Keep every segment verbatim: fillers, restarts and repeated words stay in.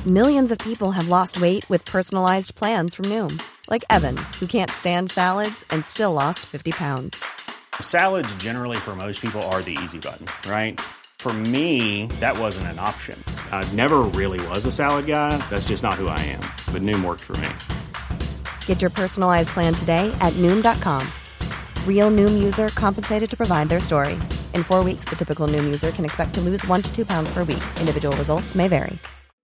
Millions of people have lost weight with personalized plans from Noom. Like Evan, who can't stand salads and still lost fifty pounds. Salads generally for most people are the easy button, right? For me, that wasn't an option. I never really was a salad guy. That's just not who I am. But Noom worked for me. Get your personalized plan today at Noom dot com. Real Noom user compensated to provide their story. In four weeks, the typical Noom user can expect to lose one to two pounds per week. Individual results may vary.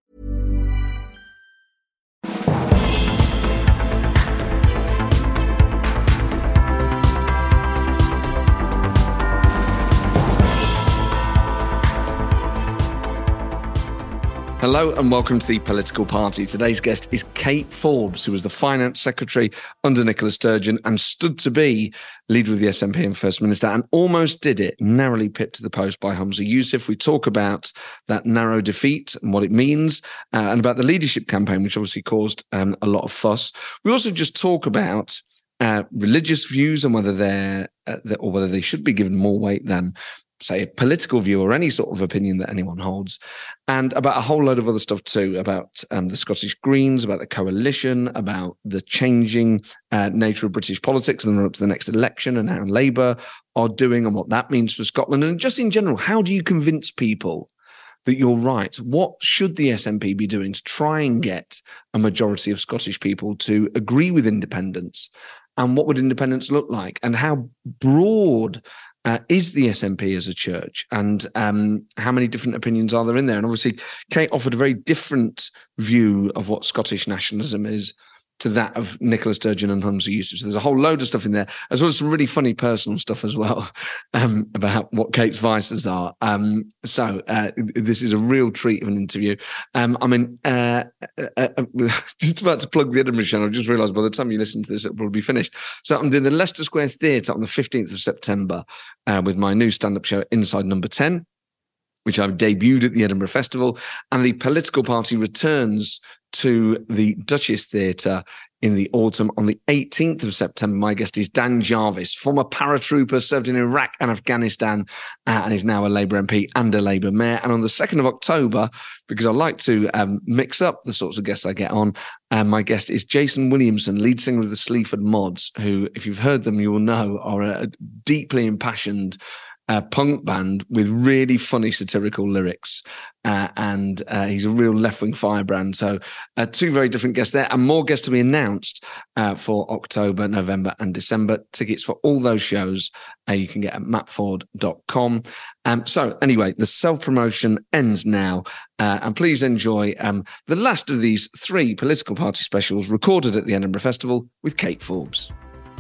Hello and welcome to The Political Party. Today's guest is Kate Forbes, who was the Finance Secretary under Nicola Sturgeon and stood to be leader of the S N P and First Minister, and almost did it, narrowly pipped to the post by Humza Yousaf. We talk about that narrow defeat and what it means, uh, and about the leadership campaign, which obviously caused um, a lot of fuss. We also just talk about uh, religious views and whether they're, uh, or whether they should be given more weight than, say, a political view or any sort of opinion that anyone holds, and about a whole load of other stuff too, about um, the Scottish Greens, about the coalition, about the changing uh, nature of British politics and up to the next election and how Labour are doing and what that means for Scotland. And just in general, how do you convince people that you're right? What should the S N P be doing to try and get a majority of Scottish people to agree with independence? And what would independence look like? And how broad Uh, is the S N P as a church, and um, how many different opinions are there in there? And obviously, Kate offered a very different view of what Scottish nationalism is to that of Nicola Sturgeon and Humza Yousaf. So there's a whole load of stuff in there, as well as some really funny personal stuff as well um, about what Kate's vices are. Um, so uh, this is a real treat of an interview. Um, I mean, uh, uh, uh, just about to plug the Edinburgh show. I just realised by the time you listen to this, it'll probably be finished. So I'm doing the Leicester Square Theatre on the fifteenth of September uh, with my new stand-up show, Inside Number ten, which I've debuted at the Edinburgh Festival, and the Political Party returns to the Duchess Theatre in the autumn on the eighteenth of September. My guest is Dan Jarvis, former paratrooper, served in Iraq and Afghanistan, uh, and is now a Labour M P and a Labour mayor. And on the second of October, because I like to um, mix up the sorts of guests I get on, uh, my guest is Jason Williamson, lead singer of the Sleaford Mods, who, if you've heard them, you will know are a deeply impassioned Uh, punk band with really funny satirical lyrics, uh, and uh, he's a real left-wing firebrand. So uh, two very different guests there, and more guests to be announced uh, for October, November and December. Tickets for all those shows uh, you can get at matt ford dot com. Um, so anyway, the self-promotion ends now, uh, and please enjoy um, the last of these three Political Party specials recorded at the Edinburgh Festival with Kate Forbes.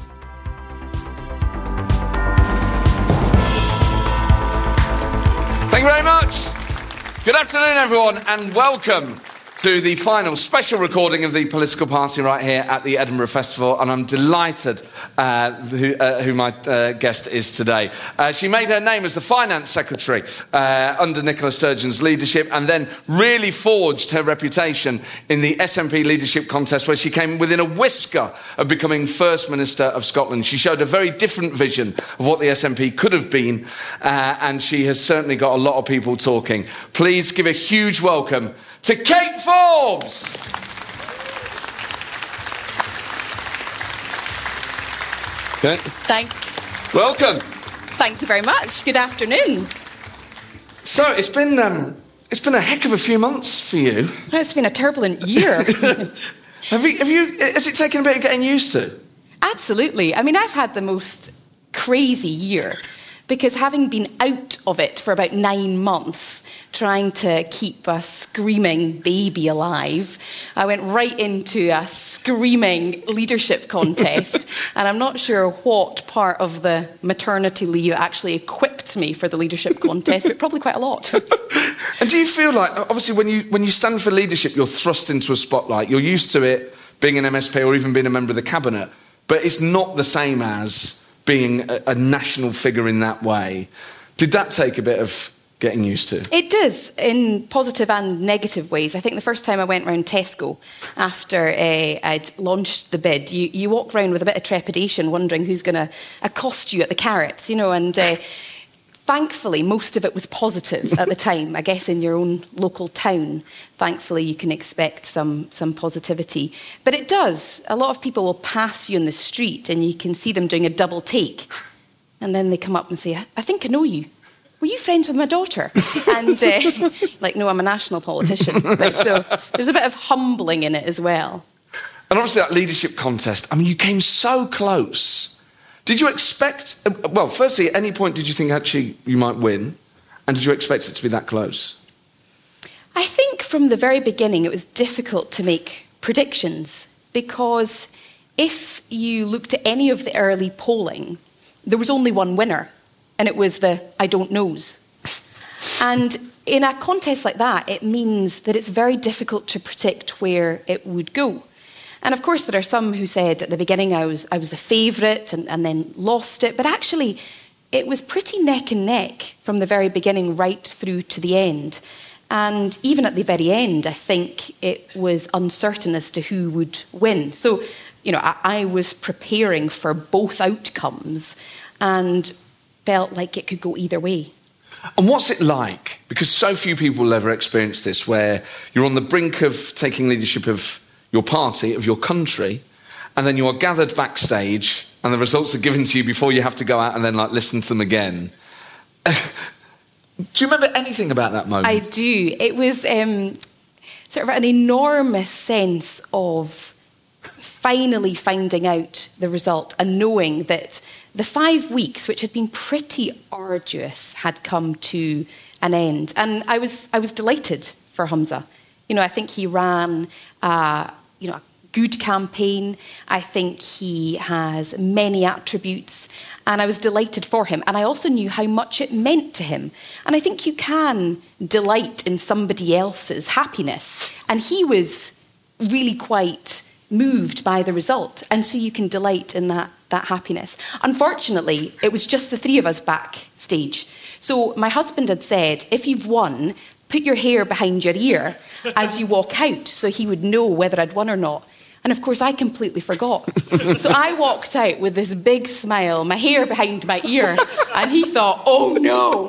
Thank you very much. Good afternoon, everyone, and welcome to the final special recording of the Political Party right here at the Edinburgh Festival. And I'm delighted uh, who, uh, who my uh, guest is today. Uh, she made her name as the Finance Secretary uh, under Nicola Sturgeon's leadership, and then really forged her reputation in the S N P leadership contest, where she came within a whisker of becoming First Minister of Scotland. She showed a very different vision of what the S N P could have been, uh, and she has certainly got a lot of people talking. Please give a huge welcome to Kate Forbes. Okay. Thanks. Welcome. Thank you very much. Good afternoon. So it's been um, it's been a heck of a few months for you. It's been a turbulent year. have you? Have you? Has it taken a bit of getting used to? Absolutely. I mean, I've had the most crazy year because having been out of it for about nine months, trying to keep a screaming baby alive, I went right into a screaming leadership contest, and I'm not sure what part of the maternity leave actually equipped me for the leadership contest, but probably quite a lot. And do you feel like, obviously, when you when you stand for leadership, you're thrust into a spotlight. You're used to it being an M S P or even being a member of the cabinet, but it's not the same as being a, a national figure in that way. Did that take a bit of getting used to? It does, in positive and negative ways. I think the first time I went round Tesco after uh, I'd launched the bid, you, you walk round with a bit of trepidation, wondering who's going to accost you at the carrots, you know, and uh, thankfully, most of it was positive at the time. I guess in your own local town, thankfully, you can expect some, some positivity. But it does. A lot of people will pass you in the street and you can see them doing a double take. And then they come up and say, I think I know you. Were you friends with my daughter? And uh, like, no, I'm a national politician. Like, so there's a bit of humbling in it as well. And obviously that leadership contest, I mean, you came so close. Did you expect, well, firstly, at any point did you think actually you might win? And did you expect it to be that close? I think from the very beginning it was difficult to make predictions because if you looked at any of the early polling, there was only one winner, and it was the I don't knows. And in a contest like that, it means that it's very difficult to predict where it would go. And of course, there are some who said at the beginning I was I was the favourite and, and then lost it. But actually, it was pretty neck and neck from the very beginning right through to the end. And even at the very end, I think it was uncertain as to who would win. So, you know, I, I was preparing for both outcomes and felt like it could go either way. And what's it like? Because so few people will ever experience this, where you're on the brink of taking leadership of your party, of your country, and then you are gathered backstage and the results are given to you before you have to go out and then like listen to them again. Do you remember anything about that moment? I do. It was um, sort of an enormous sense of finally finding out the result and knowing that the five weeks, which had been pretty arduous, had come to an end. And I was I was delighted for Humza. You know, I think he ran uh, you know, a good campaign. I think he has many attributes, and I was delighted for him. And I also knew how much it meant to him. And I think you can delight in somebody else's happiness. And he was really quite moved by the result. And so you can delight in that, that happiness. Unfortunately, it was just the three of us backstage. So my husband had said, if you've won, put your hair behind your ear as you walk out so he would know whether I'd won or not. And of course, I completely forgot. So I walked out with this big smile, my hair behind my ear, and he thought, oh no.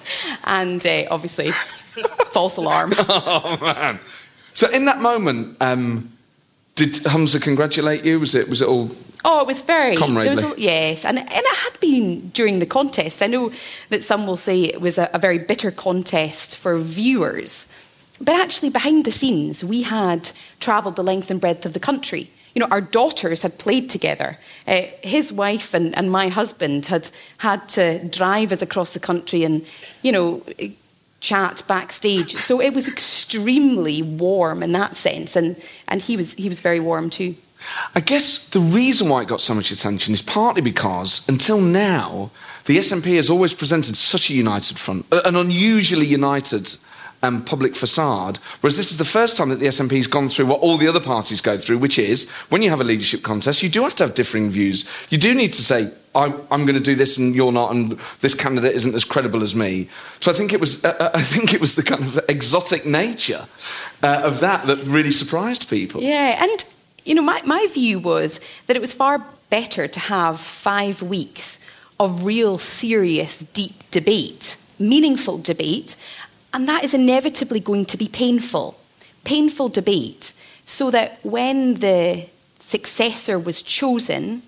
And uh, obviously, false alarm. Oh, man. So in that moment, um, did Humza congratulate you? Was it, was it all... Oh, it was very... comradely. There was a, yes, and, and it had been during the contest. I know that some will say it was a, a very bitter contest for viewers. But actually, behind the scenes, we had travelled the length and breadth of the country. You know, our daughters had played together. Uh, his wife and, and my husband had had to drive us across the country and, you know, chat backstage. So it was extremely warm in that sense. And, and he was he was very warm too. I guess the reason why it got so much attention is partly because, until now, the S N P has always presented such a united front, an unusually united um, public facade, whereas this is the first time that the S N P has gone through what all the other parties go through, which is, when you have a leadership contest, you do have to have differing views. You do need to say, I'm, I'm going to do this and you're not, and this candidate isn't as credible as me. So I think it was, uh, I think it was the kind of exotic nature uh, of that that really surprised people. Yeah, and... You know, my, my view was that it was far better to have five weeks of real, serious, deep debate, meaningful debate, and that is inevitably going to be painful. Painful debate, so that when the successor was chosen,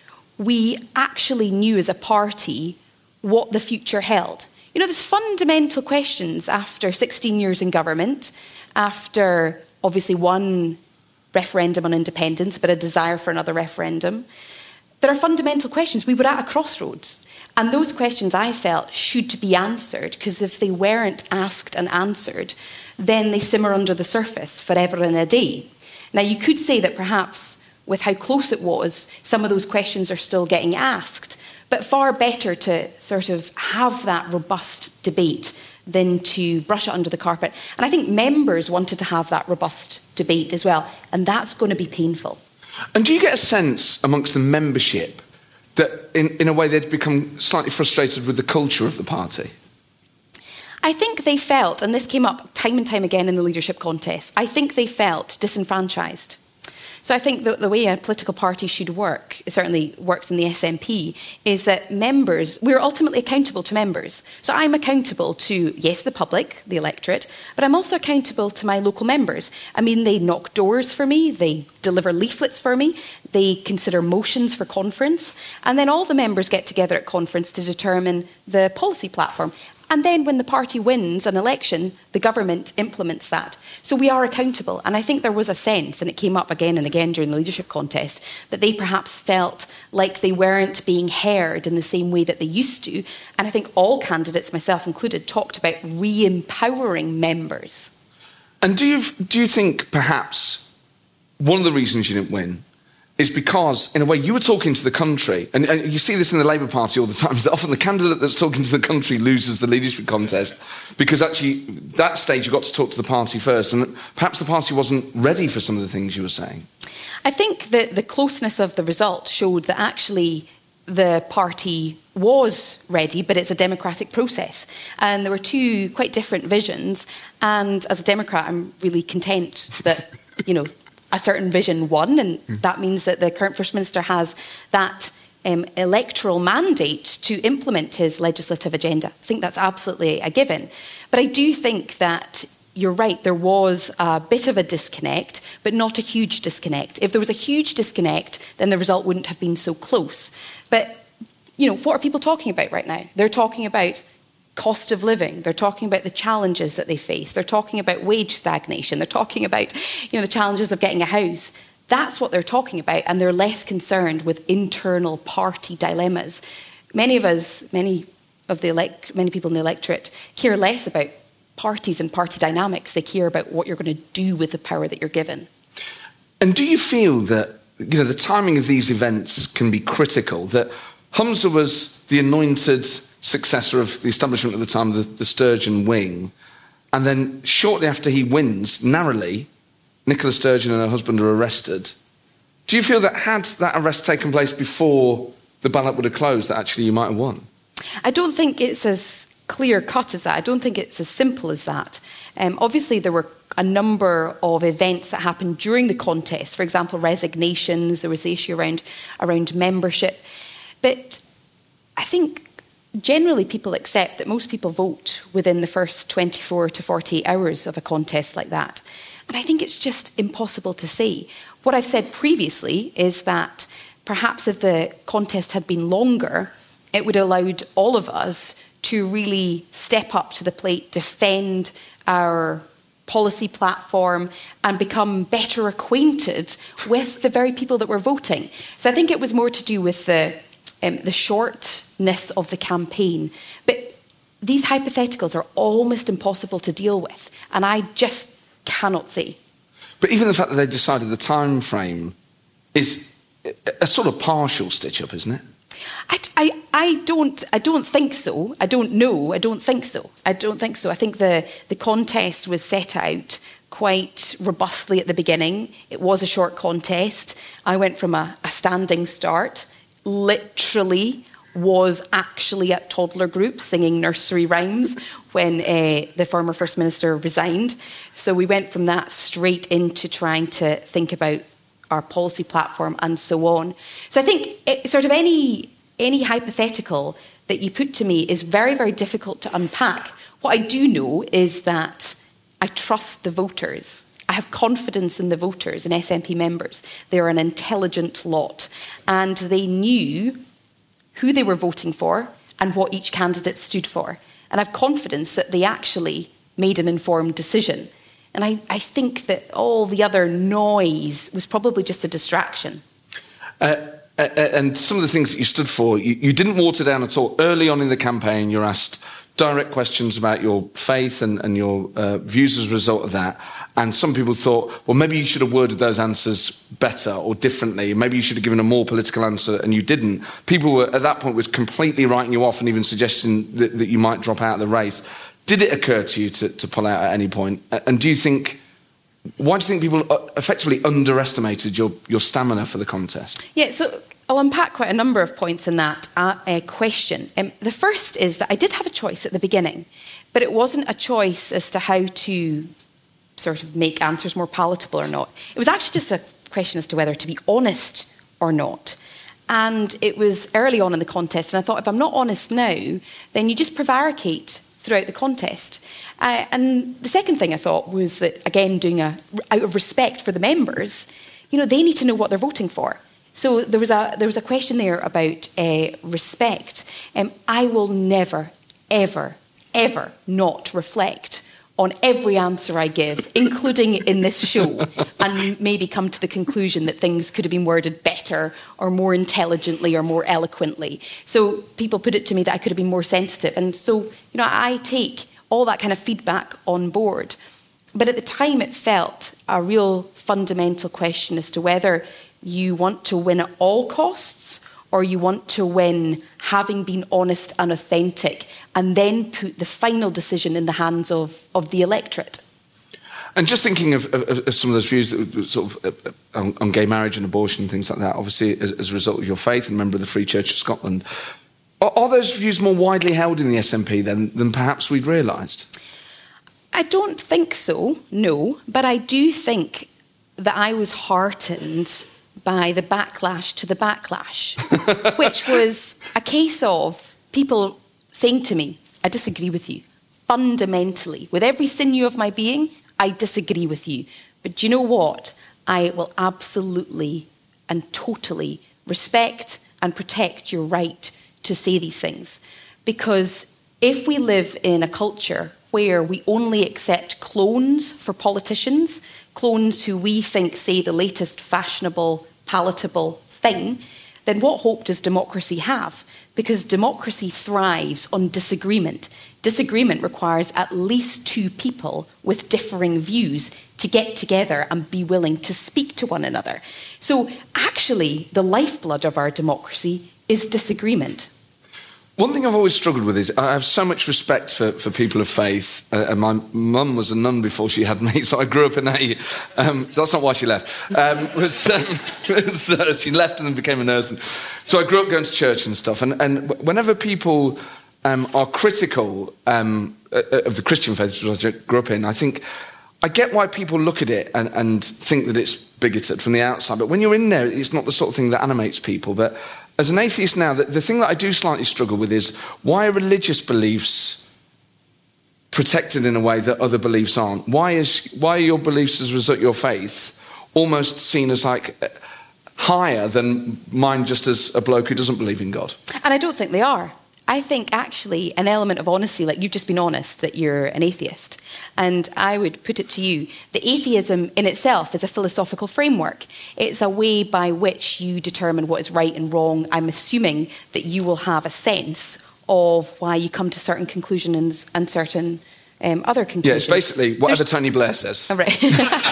we actually knew as a party what the future held. You know, there's fundamental questions after sixteen years in government, after obviously one referendum on independence, but a desire for another referendum. There are fundamental questions. We were at a crossroads. And those questions, I felt, should be answered, because if they weren't asked and answered, then they simmer under the surface forever and a day. Now, you could say that perhaps with how close it was, some of those questions are still getting asked, but far better to sort of have that robust debate than to brush it under the carpet. And I think members wanted to have that robust debate as well, and that's going to be painful. And do you get a sense amongst the membership that in, in a way they'd become slightly frustrated with the culture of the party? I think they felt, and this came up time and time again in the leadership contest, I think they felt disenfranchised. So I think that the way a political party should work, it certainly works in the S N P, is that members, we're ultimately accountable to members. So I'm accountable to, yes, the public, the electorate, but I'm also accountable to my local members. I mean, they knock doors for me, they deliver leaflets for me, they consider motions for conference, and then all the members get together at conference to determine the policy platform. And then when the party wins an election, the government implements that. So we are accountable. And I think there was a sense, and it came up again and again during the leadership contest, that they perhaps felt like they weren't being heard in the same way that they used to. And I think all candidates, myself included, talked about re-empowering members. And do you, do you think perhaps one of the reasons you didn't win is because, in a way, you were talking to the country, and, and you see this in the Labour Party all the time, is that often the candidate that's talking to the country loses the leadership contest, because actually, that stage you got to talk to the party first, and perhaps the party wasn't ready for some of the things you were saying. I think that the closeness of the result showed that actually the party was ready, but it's a democratic process. And there were two quite different visions, and as a Democrat, I'm really content that, you know, a certain vision won, and that means that the current First Minister has that um, electoral mandate to implement his legislative agenda. I think that's absolutely a given. But I do think that you're right, there was a bit of a disconnect, but not a huge disconnect. If there was a huge disconnect, then the result wouldn't have been so close. But, you know, what are people talking about right now? They're talking about cost of living. They're talking about the challenges that they face. They're talking about wage stagnation. They're talking about, you know, the challenges of getting a house. That's what they're talking about, and they're less concerned with internal party dilemmas. Many of us, many of the elect, many people in the electorate care less about parties and party dynamics. They care about what you're going to do with the power that you're given. And do you feel that, you know, the timing of these events can be critical? That Humza was the anointed successor of the establishment at the time, the, the Sturgeon wing, and then shortly after he wins, narrowly, Nicola Sturgeon and her husband are arrested. Do you feel that had that arrest taken place before the ballot would have closed, that actually you might have won? I don't think it's as clear-cut as that. I don't think it's as simple as that. Um, obviously, there were a number of events that happened during the contest. For example, resignations, there was the issue around, around membership. But I think generally people accept that most people vote within the first twenty-four to forty-eight hours of a contest like that. And I think it's just impossible to say. What I've said previously is that perhaps if the contest had been longer, it would have allowed all of us to really step up to the plate, defend our policy platform, and become better acquainted with the very people that were voting. So I think it was more to do with the Um, the shortness of the campaign. But these hypotheticals are almost impossible to deal with, and I just cannot see. But even the fact that they decided the time frame is a sort of partial stitch-up, isn't it? I, I, I, don't, I don't think so. I don't know. I don't think so. I don't think so. I think the, the contest was set out quite robustly at the beginning. It was a short contest. I went from a, a standing start, literally was actually at toddler groups singing nursery rhymes when uh, the former First Minister resigned. So we went from that straight into trying to think about our policy platform and so on. So I think it, sort of any any hypothetical that you put to me is very, very difficult to unpack. What I do know is that I trust the voters. I have confidence in the voters and S N P members. They're an intelligent lot, and they knew who they were voting for and what each candidate stood for. And I have confidence that they actually made an informed decision. And I, I think that all the other noise was probably just a distraction. Uh, uh, and some of the things that you stood for, you, you didn't water down at all. Early on in the campaign, you're asked direct questions about your faith and, and your uh, views as a result of that. And some people thought, well, maybe you should have worded those answers better or differently. Maybe you should have given a more political answer, and you didn't. People were, at that point, was completely writing you off and even suggesting that, that you might drop out of the race. Did it occur to you to, to pull out at any point? And do you think, why do you think people effectively underestimated your, your stamina for the contest? Yeah, so I'll unpack quite a number of points in that uh, uh, question. Um, the first is that I did have a choice at the beginning, but it wasn't a choice as to how to sort of make answers more palatable or not. It was actually just a question as to whether to be honest or not. And it was early on in the contest, and I thought, if I'm not honest now, then you just prevaricate throughout the contest. Uh, and the second thing I thought was that, again, doing a, out of respect for the members, you know, they need to know what they're voting for. So there was a there was a question there about uh, respect. Um, I will never, ever, ever not reflect on every answer I give, including in this show, and maybe come to the conclusion that things could have been worded better or more intelligently or more eloquently. So people put it to me that I could have been more sensitive. And so, you know, I take all that kind of feedback on board. But at the time, it felt a real fundamental question as to whether you want to win at all costs or you want to win having been honest and authentic and then put the final decision in the hands of, of the electorate. And just thinking of, of, of some of those views that were sort of uh, on, on gay marriage and abortion and things like that, obviously as, as a result of your faith and member of the Free Church of Scotland, are, are those views more widely held in the S N P then than perhaps we'd realised? I don't think so, no, but I do think that I was heartened by the backlash to the backlash, which was a case of people saying to me, I disagree with you, fundamentally. With every sinew of my being, I disagree with you. But do you know what? I will absolutely and totally respect and protect your right to say these things. Because if we live in a culture where we only accept clones for politicians, clones who we think say the latest fashionable, palatable thing, then what hope does democracy have? Because democracy thrives on disagreement. Disagreement requires at least two people with differing views to get together and be willing to speak to one another. So actually, the lifeblood of our democracy is disagreement. One thing I've always struggled with is I have so much respect for, for people of faith. Uh, and my mum was a nun before she had me, so I grew up in a... Um, that's not why she left. Um, was, um, was, uh, she left and then became a nurse. And, so I grew up going to church and stuff. And, and whenever people um, are critical um, of the Christian faith, which I grew up in, I think I get why people look at it and, and think that it's bigoted from the outside. But when you're in there, it's not the sort of thing that animates people. But as an atheist now, the, the thing that I do slightly struggle with is why are religious beliefs protected in a way that other beliefs aren't? Why is why are your beliefs as a result of your faith almost seen as like higher than mine just as a bloke who doesn't believe in God? And I don't think they are. I think actually an element of honesty, like you've just been honest that you're an atheist. And I would put it to you, that atheism in itself is a philosophical framework. It's a way by which you determine what is right and wrong. I'm assuming that you will have a sense of why you come to certain conclusions and certain um, other conclusions. Yeah, it's basically whatever There's... Tony Blair says. Oh, right.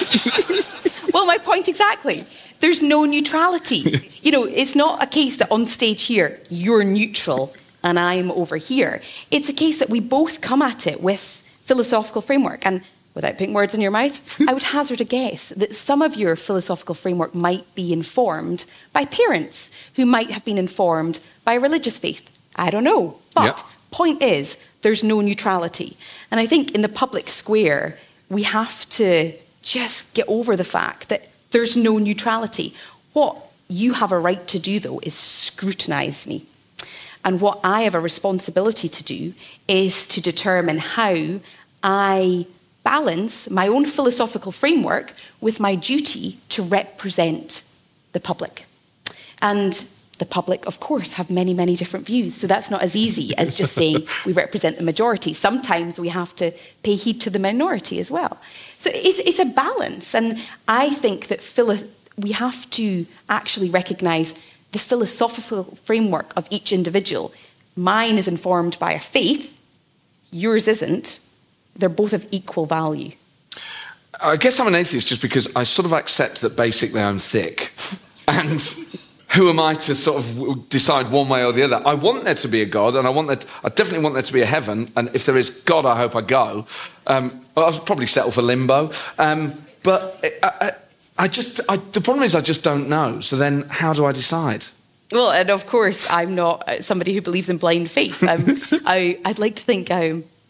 Well, my point exactly. There's no neutrality. You know, it's not a case that on stage here, you're neutral and I'm over here. It's a case that we both come at it with philosophical framework. And without putting words in your mouth, I would hazard a guess that some of your philosophical framework might be informed by parents who might have been informed by religious faith. I don't know. But yep. Point is, there's no neutrality. And I think in the public square, we have to just get over the fact that there's no neutrality. What you have a right to do, though, is scrutinise me. And what I have a responsibility to do is to determine how I balance my own philosophical framework with my duty to represent the public. And the public, of course, have many, many different views. So that's not as easy as just saying we represent the majority. Sometimes we have to pay heed to the minority as well. So it's, it's a balance. And I think that philo- we have to actually recognise the philosophical framework of each individual. Mine is informed by a faith, yours isn't. They're both of equal value. I guess I'm an atheist just because I sort of accept that basically I'm thick. And who am I to sort of decide one way or the other? I want there to be a God, and I want that. I definitely want there to be a heaven, and if there is God, I hope I go. Um, I'll probably settle for limbo. Um, but... I, I, I just, I, the problem is I just don't know. So then how do I decide? Well, and of course, I'm not somebody who believes in blind faith. I'm, I, I'd like to think I'm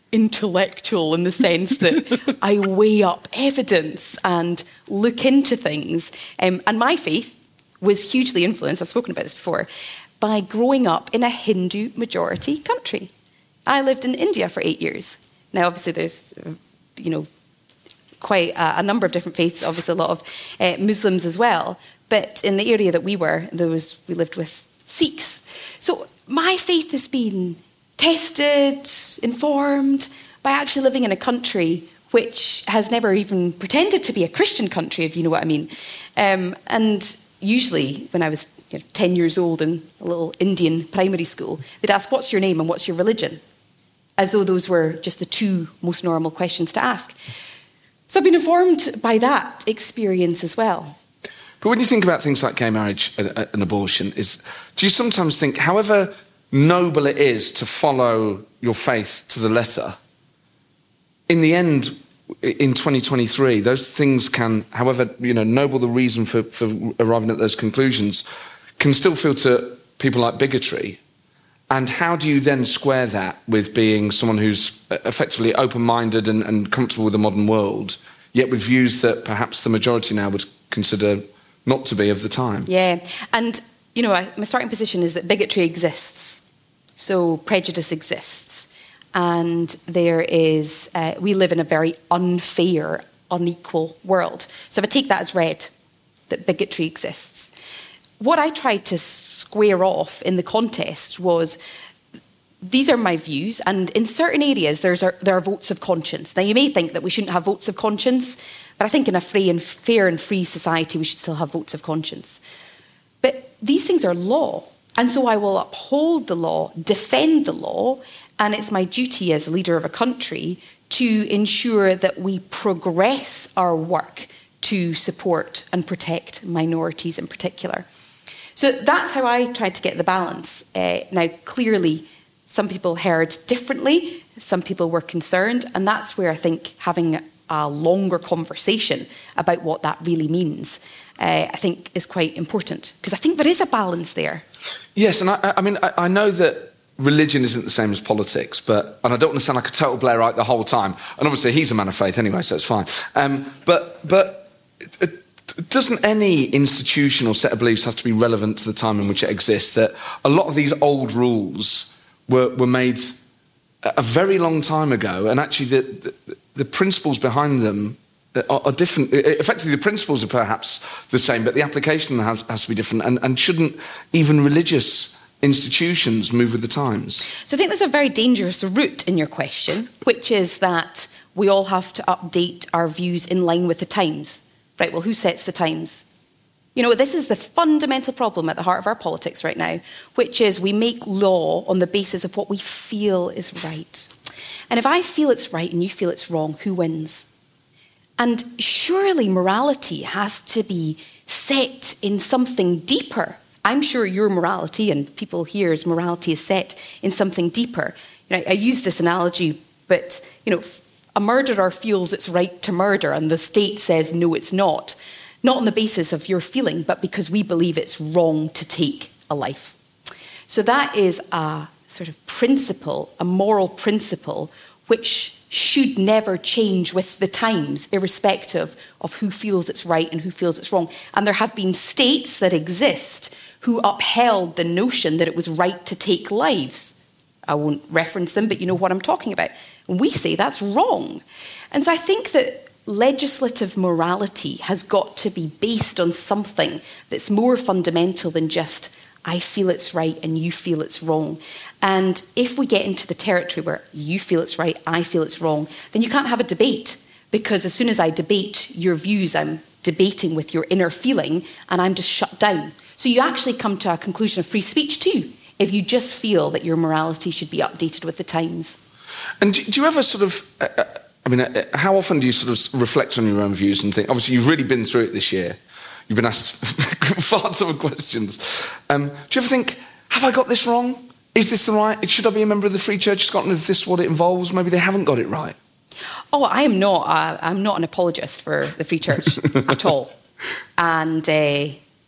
intellectual in the sense that I weigh up evidence and look into things. Um, and my faith was hugely influenced, I've spoken about this before, by growing up in a Hindu majority country. I lived in India for eight years. Now, obviously, there's, you know, quite a, a number of different faiths, obviously a lot of uh, Muslims as well. But in the area that we were, there was, we lived with Sikhs. So my faith has been tested, informed by actually living in a country which has never even pretended to be a Christian country, if you know what I mean. Um, and usually, when I was you know, ten years old in a little Indian primary school, they'd ask, what's your name and what's your religion? As though those were just the two most normal questions to ask. So I've been informed by that experience as well. But when you think about things like gay marriage and, and abortion, is do you sometimes think, however noble it is to follow your faith to the letter, in the end, in twenty twenty-three, those things can, however you know noble the reason for, for arriving at those conclusions, can still feel to people like bigotry. And how do you then square that with being someone who's effectively open-minded and, and comfortable with the modern world, yet with views that perhaps the majority now would consider not to be of the time? Yeah, and, you know, my starting position is that bigotry exists, so prejudice exists, and there is, uh, we live in a very unfair, unequal world. So if I take that as read, that bigotry exists, what I tried to square off in the contest was, these are my views, and in certain areas there's a, there are votes of conscience. Now, you may think that we shouldn't have votes of conscience, but I think in a free and fair and free society we should still have votes of conscience. But these things are law, and so I will uphold the law, defend the law, and it's my duty as a leader of a country to ensure that we progress our work to support and protect minorities in particular. So that's how I tried to get the balance. Uh, now, clearly, some people heard differently, some people were concerned, and that's where I think having a longer conversation about what that really means, uh, I think is quite important, because I think there is a balance there. Yes, and I, I mean, I, I know that religion isn't the same as politics, but, and I don't want to sound like a total Blairite the whole time, and obviously he's a man of faith anyway, so it's fine. Um, but, but it, it, doesn't any institution or set of beliefs have to be relevant to the time in which it exists? That a lot of these old rules were, were made a very long time ago, and actually the, the, the principles behind them are, are different. Effectively, the principles are perhaps the same, but the application has, has to be different. And, and shouldn't even religious institutions move with the times? So I think there's a very dangerous route in your question, which is that we all have to update our views in line with the times. Right, well, who sets the times? You know, this is the fundamental problem at the heart of our politics right now, which is we make law on the basis of what we feel is right. And if I feel it's right and you feel it's wrong, who wins? And surely morality has to be set in something deeper. I'm sure your morality and people here's morality is set in something deeper. You know, I use this analogy, but, you know, a murderer feels it's right to murder and the state says, no, it's not. Not on the basis of your feeling, but because we believe it's wrong to take a life. So that is a sort of principle, a moral principle, which should never change with the times, irrespective of who feels it's right and who feels it's wrong. And there have been states that exist who upheld the notion that it was right to take lives. I won't reference them, but you know what I'm talking about. And we say that's wrong. And so I think that legislative morality has got to be based on something that's more fundamental than just, I feel it's right and you feel it's wrong. And if we get into the territory where you feel it's right, I feel it's wrong, then you can't have a debate, because as soon as I debate your views, I'm debating with your inner feeling and I'm just shut down. So you actually come to a conclusion of free speech too, if you just feel that your morality should be updated with the times. And do, do you ever sort of, uh, I mean, uh, how often do you sort of reflect on your own views and think, obviously you've really been through it this year, you've been asked far too many questions. Um, do you ever think, have I got this wrong? Is this the right, should I be a member of the Free Church of Scotland if this is what it involves? Maybe they haven't got it right. Oh, I am not, uh, I'm not an apologist for the Free Church at all. And, uh,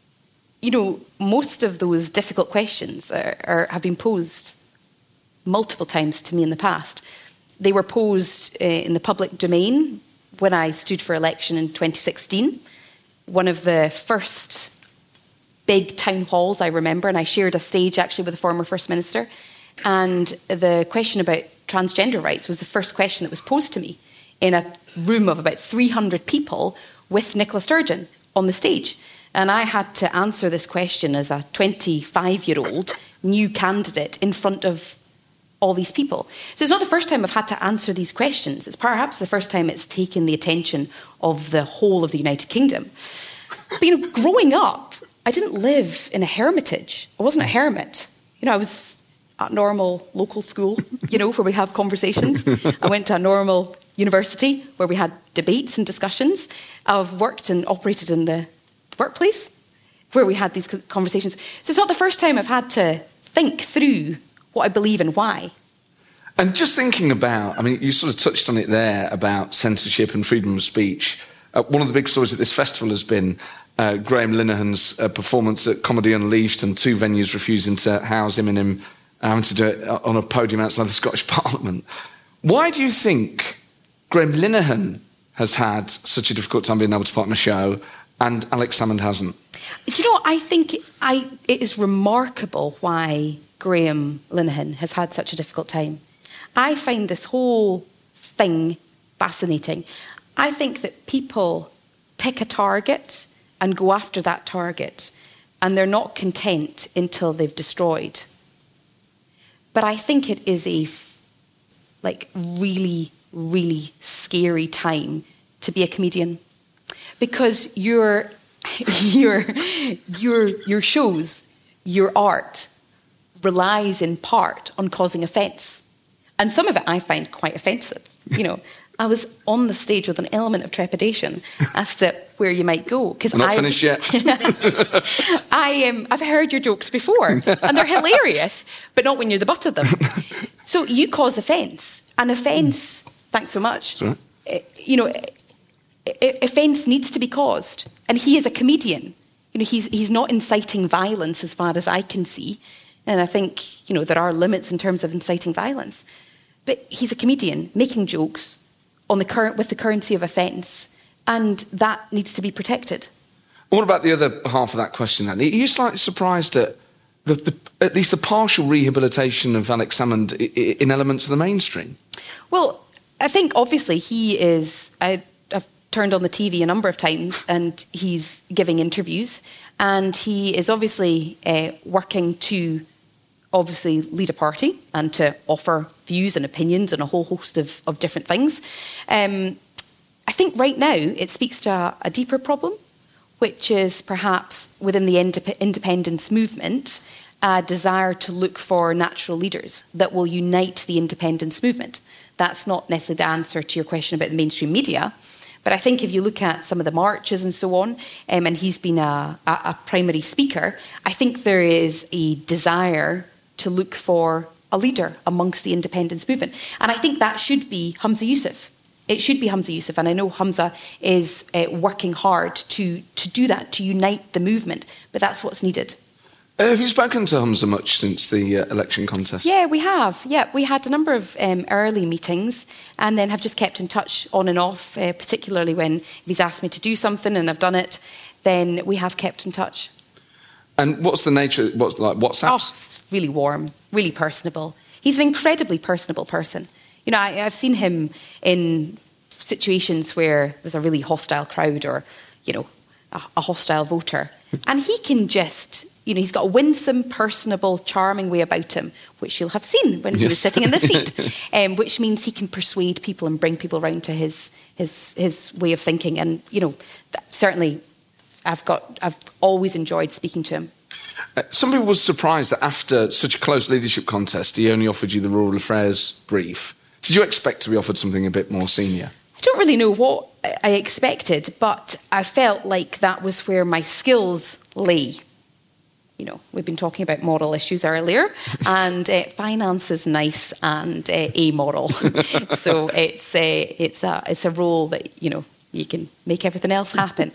you know, most of those difficult questions are, are, have been posed multiple times to me in the past. they were posed uh, in the public domain when I stood for election in twenty sixteen. One of the first big town halls I remember, and I shared a stage actually with the former First Minister, and the question about transgender rights was the first question that was posed to me in a room of about three hundred people with Nicola Sturgeon on the stage. And I had to answer this question as a twenty-five-year-old new candidate in front of all these people. So it's not the first time I've had to answer these questions. It's perhaps the first time it's taken the attention of the whole of the United Kingdom. But, you know, growing up, I didn't live in a hermitage. I wasn't a hermit. You know, I was at normal local school, you know, where we have conversations. I went to a normal university where we had debates and discussions. I've worked and operated in the workplace where we had these conversations. So it's not the first time I've had to think through what I believe and why. And just thinking about, I mean, you sort of touched on it there about censorship and freedom of speech. Uh, one of the big stories at this festival has been uh, Graham Linehan's uh, performance at Comedy Unleashed and two venues refusing to house him and him having to do it on a podium outside the Scottish Parliament. Why do you think Graham Linehan has had such a difficult time being able to put on a show and Alex Salmond hasn't? You know, I think I, it is remarkable why Graham Linehan has had such a difficult time. I find this whole thing fascinating. I think that people pick a target and go after that target, and they're not content until they've destroyed. But I think it is a like really, really scary time to be a comedian, because your your your your shows, your art relies in part on causing offence. And some of it I find quite offensive. You know, I was on the stage with an element of trepidation as to where you might go. I'm not I, finished yet. I, um, I've heard your jokes before, and they're hilarious, but not when you're the butt of them. So you cause offence. And offence, thanks so much, right. you know, offence needs to be caused. And he is a comedian. You know, he's he's not inciting violence as far as I can see. And I think, you know, there are limits in terms of inciting violence. But he's a comedian making jokes on the current with the currency of offence, and that needs to be protected. What about the other half of that question then? Are you slightly surprised at the, the at least the partial rehabilitation of Alex Salmond in elements of the mainstream? Well, I think obviously he is... I, I've turned on the T V a number of times and he's giving interviews, and he is obviously uh, working to obviously lead a party and to offer views and opinions and a whole host of, of different things. Um, I think right now it speaks to a, a deeper problem, which is perhaps within the indep- independence movement, a desire to look for natural leaders that will unite the independence movement. That's not necessarily the answer to your question about the mainstream media, but I think if you look at some of the marches and so on, um, and he's been a, a, a primary speaker, I think there is a desire to look for a leader amongst the independence movement. And I think that should be Humza Yousaf. It should be Humza Yousaf, and I know Humza is uh, working hard to, to do that, to unite the movement, but that's what's needed. Uh, have you spoken to Humza much since the uh, election contest? Yeah, we have. Yeah, we had a number of um, early meetings and then have just kept in touch on and off, uh, particularly when if he's asked me to do something and I've done it, then we have kept in touch. And what's the nature, what's like WhatsApp? Oh, it's really warm, really personable. He's an incredibly personable person. You know, I, I've seen him in situations where there's a really hostile crowd or, you know, a, a hostile voter. And he can just, you know, he's got a winsome, personable, charming way about him, which you'll have seen when he yes. was sitting in the seat, um, which means he can persuade people and bring people around to his his his way of thinking. And, you know, certainly I've got, I've always enjoyed speaking to him. Uh, some people were surprised that after such a close leadership contest, he only offered you the rural affairs brief. Did you expect to be offered something a bit more senior? I don't really know what I expected, but I felt like that was where my skills lay. You know, we've been talking about moral issues earlier, and uh, finance is nice and uh, amoral. So it's a, it's a it's a role that, you know, you can make everything else happen.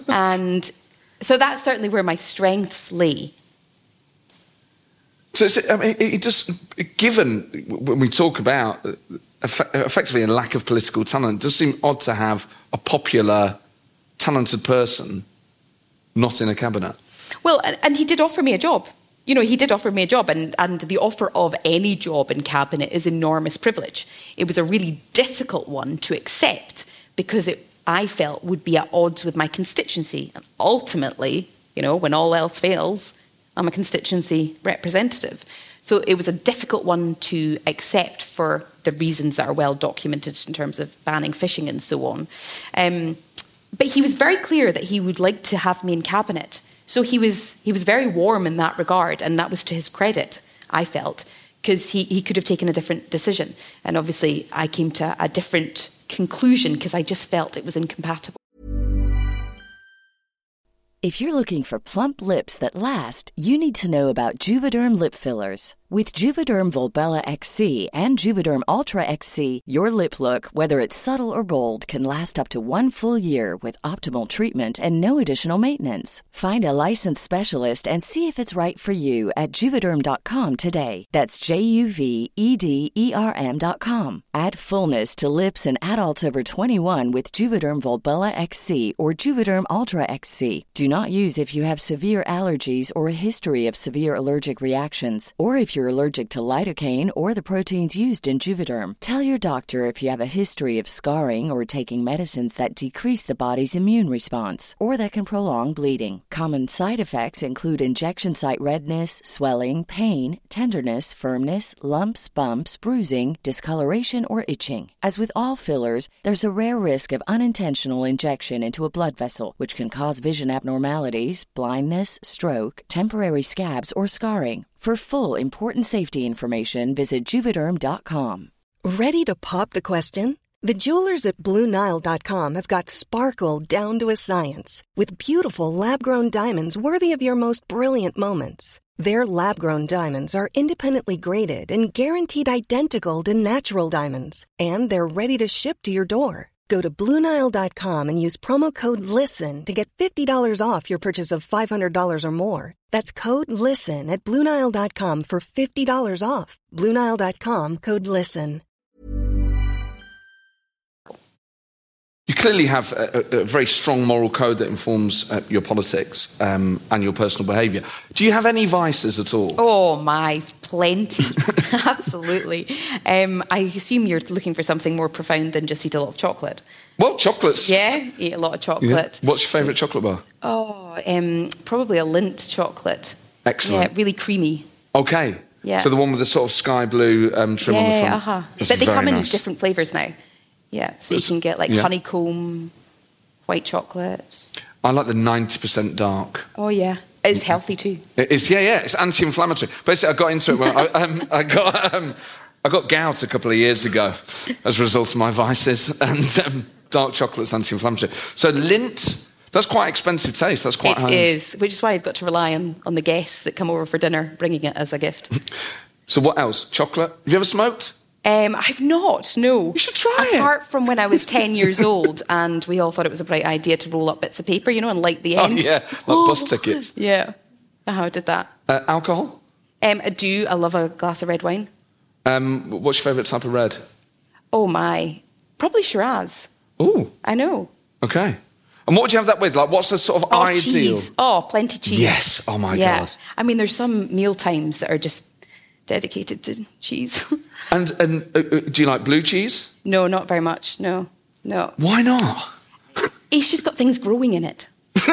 And so that's certainly where my strengths lay. So it's, I mean, it just, given when we talk about eff- effectively a lack of political talent. It does seem odd to have a popular, talented person not in a cabinet. Well, and, and he did offer me a job. You know, he did offer me a job, and, and the offer of any job in cabinet is enormous privilege. It was a really difficult one to accept because it, I felt, would be at odds with my constituency. And ultimately, you know, when all else fails, I'm a constituency representative. So it was a difficult one to accept for the reasons that are well documented in terms of banning fishing and so on. Um, but he was very clear that he would like to have me in cabinet. So he was he was very warm in that regard, and that was to his credit, I felt, because he, he could have taken a different decision. And obviously I came to a different conclusion because I just felt it was incompatible. If you're looking for plump lips that last, you need to know about Juvederm lip fillers. With Juvederm Volbella X C and Juvederm Ultra X C, your lip look, whether it's subtle or bold, can last up to one full year with optimal treatment and no additional maintenance. Find a licensed specialist and see if it's right for you at Juvederm dot com today. That's J U V E D E R M dot com. Add fullness to lips in adults over twenty-one with Juvederm Volbella X C or Juvederm Ultra X C. Do not use if you have severe allergies or a history of severe allergic reactions, or if you're allergic to lidocaine or the proteins used in Juvederm. Tell your doctor if you have a history of scarring or taking medicines that decrease the body's immune response or that can prolong bleeding. Common side effects include injection site redness, swelling, pain, tenderness, firmness, lumps, bumps, bruising, discoloration, or itching. As with all fillers, there's a rare risk of unintentional injection into a blood vessel, which can cause vision abnormalities, blindness, stroke, temporary scabs, or scarring. For full, important safety information, visit Juvederm dot com. Ready to pop the question? The jewelers at Blue Nile dot com have got sparkle down to a science with beautiful lab-grown diamonds worthy of your most brilliant moments. Their lab-grown diamonds are independently graded and guaranteed identical to natural diamonds, and they're ready to ship to your door. Go to Blue Nile dot com and use promo code LISTEN to get fifty dollars off your purchase of five hundred dollars or more. That's code LISTEN at Blue Nile dot com for fifty dollars off. Blue Nile dot com, code LISTEN. You clearly have a, a very strong moral code that informs uh, your politics um, and your personal behaviour. Do you have any vices at all? Oh, my, plenty. Absolutely. Um, I assume you're looking for something more profound than just eat a lot of chocolate. Well, chocolates. Yeah, eat a lot of chocolate. Yeah. What's your favourite chocolate bar? Oh, um, probably a Lindt chocolate. Excellent. Yeah, really creamy. Okay. Yeah. So the one with the sort of sky blue um, trim yeah, on the front. Uh-huh. That's but they very come in nice. different flavours now. Yeah, so you can get like yeah. honeycomb, white chocolate. I like the ninety percent dark. Oh, yeah. It's healthy too. It is, yeah, yeah. It's anti-inflammatory. Basically, I got into it when I, um, I got um, I got gout a couple of years ago as a result of my vices, and um, dark chocolate's anti-inflammatory. So Lindt, that's quite expensive taste. That's quite. It high. is, which is why you've got to rely on, on the guests that come over for dinner, bringing it as a gift. So what else? Chocolate? Have you ever smoked? Um, I've not, no. You should try Apart it. Apart from when I was ten years old and we all thought it was a bright idea to roll up bits of paper, you know, and light the end. Oh, yeah, like bus tickets. Yeah. How I did that. Uh, alcohol? Um, I do. I love a glass of red wine. Um, what's your favourite type of red? Oh, my. Probably Shiraz. Oh. I know. Okay. And what would you have that with? Like, what's the sort of oh, ideal? Cheese. Oh, plenty cheese. Yes. Oh, my yeah. God. I mean, there's some meal times that are just dedicated to cheese. and and uh, uh, do you like blue cheese? No, not very much. No, no. Why not? It's just got things growing in it.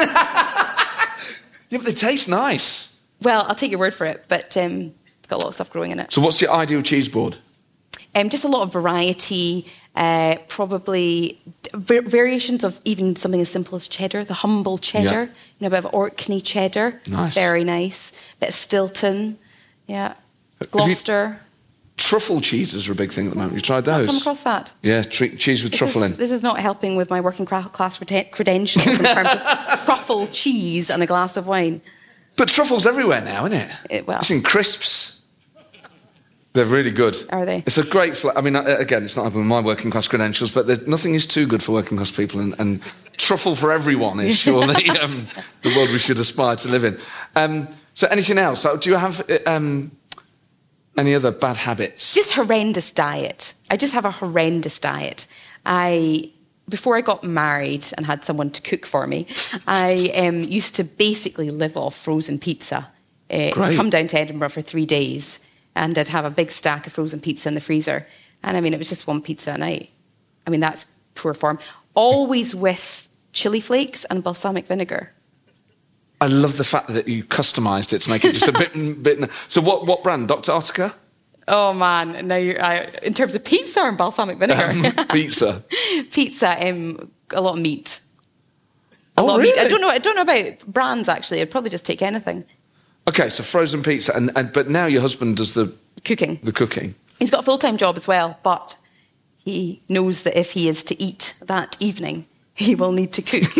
Yeah, but they taste nice. Well, I'll take your word for it, but um, it's got a lot of stuff growing in it. So what's your ideal cheese board? Um, just a lot of variety, uh, probably v- variations of even something as simple as cheddar, the humble cheddar, Yeah. you know, a bit of Orkney cheddar. Nice. Very nice. Bit of Stilton, yeah. Gloucester. Truffle cheeses are a big thing at the moment. You tried those? I've come across that. Yeah, tre- cheese with This truffle is, in. This is not helping with my working cra- class rete- credentials in terms of truffle cheese and a glass of wine. But truffle's everywhere now, isn't it? It- well. It's in crisps. They're really good. Are they? It's a great... Fl- I mean, uh, again, it's not having my working class credentials, but there's, nothing is too good for working class people, and, and truffle for everyone is surely um, the world we should aspire to live in. Um, so anything else? Uh, Do you have... Um, Any other bad habits? Just horrendous diet. I just have a horrendous diet. I... Before I got married and had someone to cook for me, I um, used to basically live off frozen pizza. Uh, I'd come down to Edinburgh for three days and I'd have a big stack of frozen pizza in the freezer. And I mean, it was just one pizza a night. I mean, that's poor form. Always with chili flakes and balsamic vinegar. I love the fact that you customised it to make it just a bit... bit. So what, what brand? Doctor Oetker? Oh, man. Now you're, uh, in terms of pizza and balsamic vinegar? Um, pizza. Pizza, um, a lot of meat. A oh, lot really? of meat. I don't know. I don't know about brands, actually. I'd probably just take anything. OK, so frozen pizza. And, and But now your husband does the... Cooking. The cooking. He's got a full-time job as well, but he knows that if he is to eat that evening, he will need to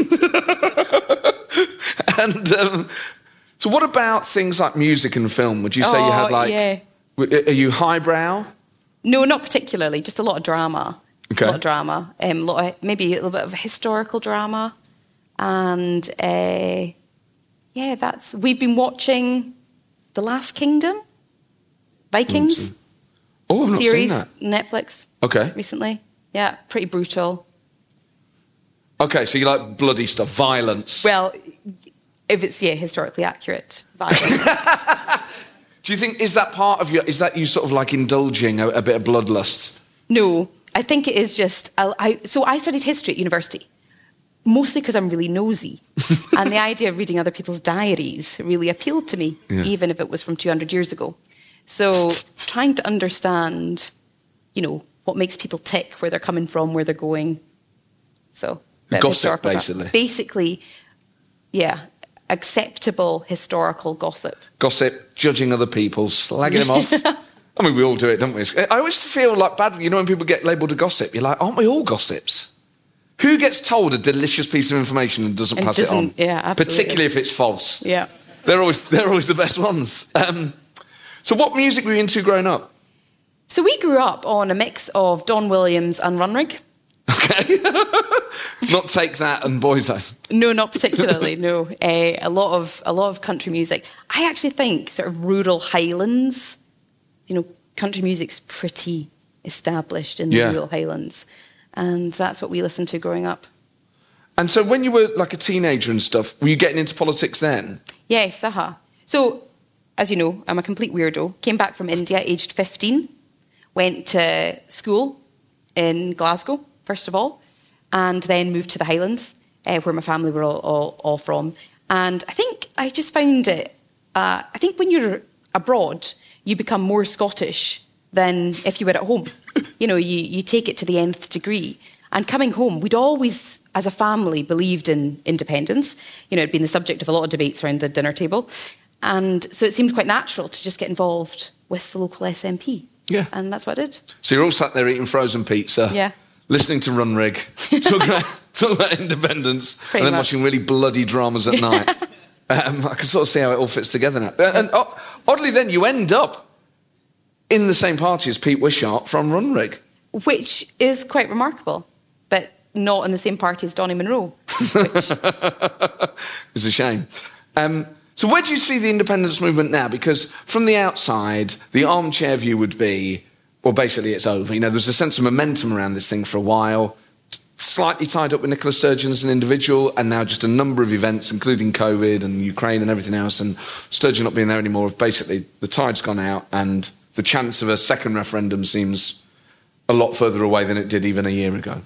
cook. and um, so what about things like music and film? Would you say oh, you had like... yeah. Are you highbrow? No, not particularly. Just a lot of drama. Okay. A lot of drama. Um, a lot of, maybe a little bit of historical drama. And, uh, yeah, that's... We've been watching The Last Kingdom, Vikings. Oh, I've not series, seen that. Netflix. Okay. Recently. Yeah, pretty brutal. Okay, so you like bloody stuff, violence. Well, if it's, yeah, historically accurate, violence. Do you think, is that part of your, is that you sort of like indulging a, a bit of bloodlust? No, I think it is just, I, I, so I studied history at university, mostly because I'm really nosy. And the idea of reading other people's diaries really appealed to me, yeah. even if it was from two hundred years ago. So trying to understand, you know, what makes people tick, where they're coming from, where they're going. So, gossip, basically. Basically, yeah. Acceptable historical gossip. Gossip, judging other people, slagging them off. I mean, we all do it, don't we? I always feel like bad, you know, when people get labelled a gossip, you're like, aren't we all gossips? Who gets told a delicious piece of information and doesn't and pass doesn't, it on? Yeah, absolutely. Particularly if it's false. Yeah. They're always, they're always the best ones. Um, so what music were you into growing up? So we grew up on a mix of Don Williams and Runrig. Okay. Not Take That and Boys Eyes. No, not particularly, no. Uh, a lot of a lot of country music. I actually think sort of rural Highlands, you know, country music's pretty established in the yeah. rural Highlands. And that's what we listened to growing up. And so when you were like a teenager and stuff, were you getting into politics then? Yes, uh-huh. So, as you know, I'm a complete weirdo. Came back from India aged fifteen, went to school in Glasgow, first of all, and then moved to the Highlands, uh, where my family were all, all, all from. And I think I just found it, uh, I think when you're abroad, you become more Scottish than if you were at home. You know, you, you take it to the nth degree. And coming home, we'd always, as a family, believed in independence. You know, it'd been the subject of a lot of debates around the dinner table. And so it seemed quite natural to just get involved with the local S N P. Yeah. And that's what I did. So you're all sat there eating frozen pizza. Yeah. Listening to Runrig, talking about, talking about independence, Pretty and then much. watching really bloody dramas at night. um, I can sort of see how it all fits together now. And, and oh, oddly then, you end up in the same party as Pete Wishart from Runrig. Which is quite remarkable, but not in the same party as Donnie Monroe. Which... It's a shame. Um, so where do you see the independence movement now? Because from the outside, the armchair view would be, well, basically it's over. You know, there's a sense of momentum around this thing for a while, slightly tied up with Nicola Sturgeon as an individual, and now just a number of events, including COVID and Ukraine and everything else, and Sturgeon not being there anymore. Basically, the tide's gone out, and the chance of a second referendum seems a lot further away than it did even a year ago.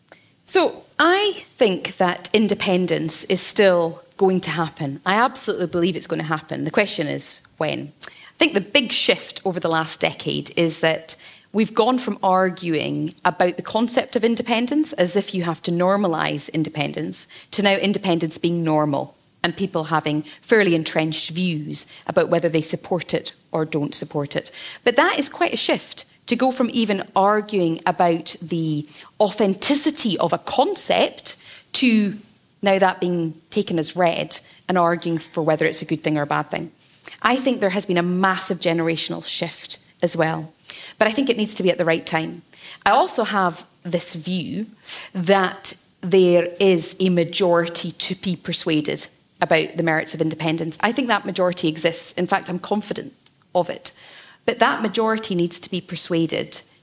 So I think that independence is still going to happen. I absolutely believe it's going to happen. The question is when. I think the big shift over the last decade is that we've gone from arguing about the concept of independence as if you have to normalise independence to now independence being normal and people having fairly entrenched views about whether they support it or don't support it. But that is quite a shift, to go from even arguing about the authenticity of a concept to now that being taken as read and arguing for whether it's a good thing or a bad thing. I think there has been a massive generational shift as well, but I think it needs to be at the right time. I also have this view that there is a majority to be persuaded about the merits of independence. I think that majority exists. In fact, I'm confident of it. But that majority needs to be persuaded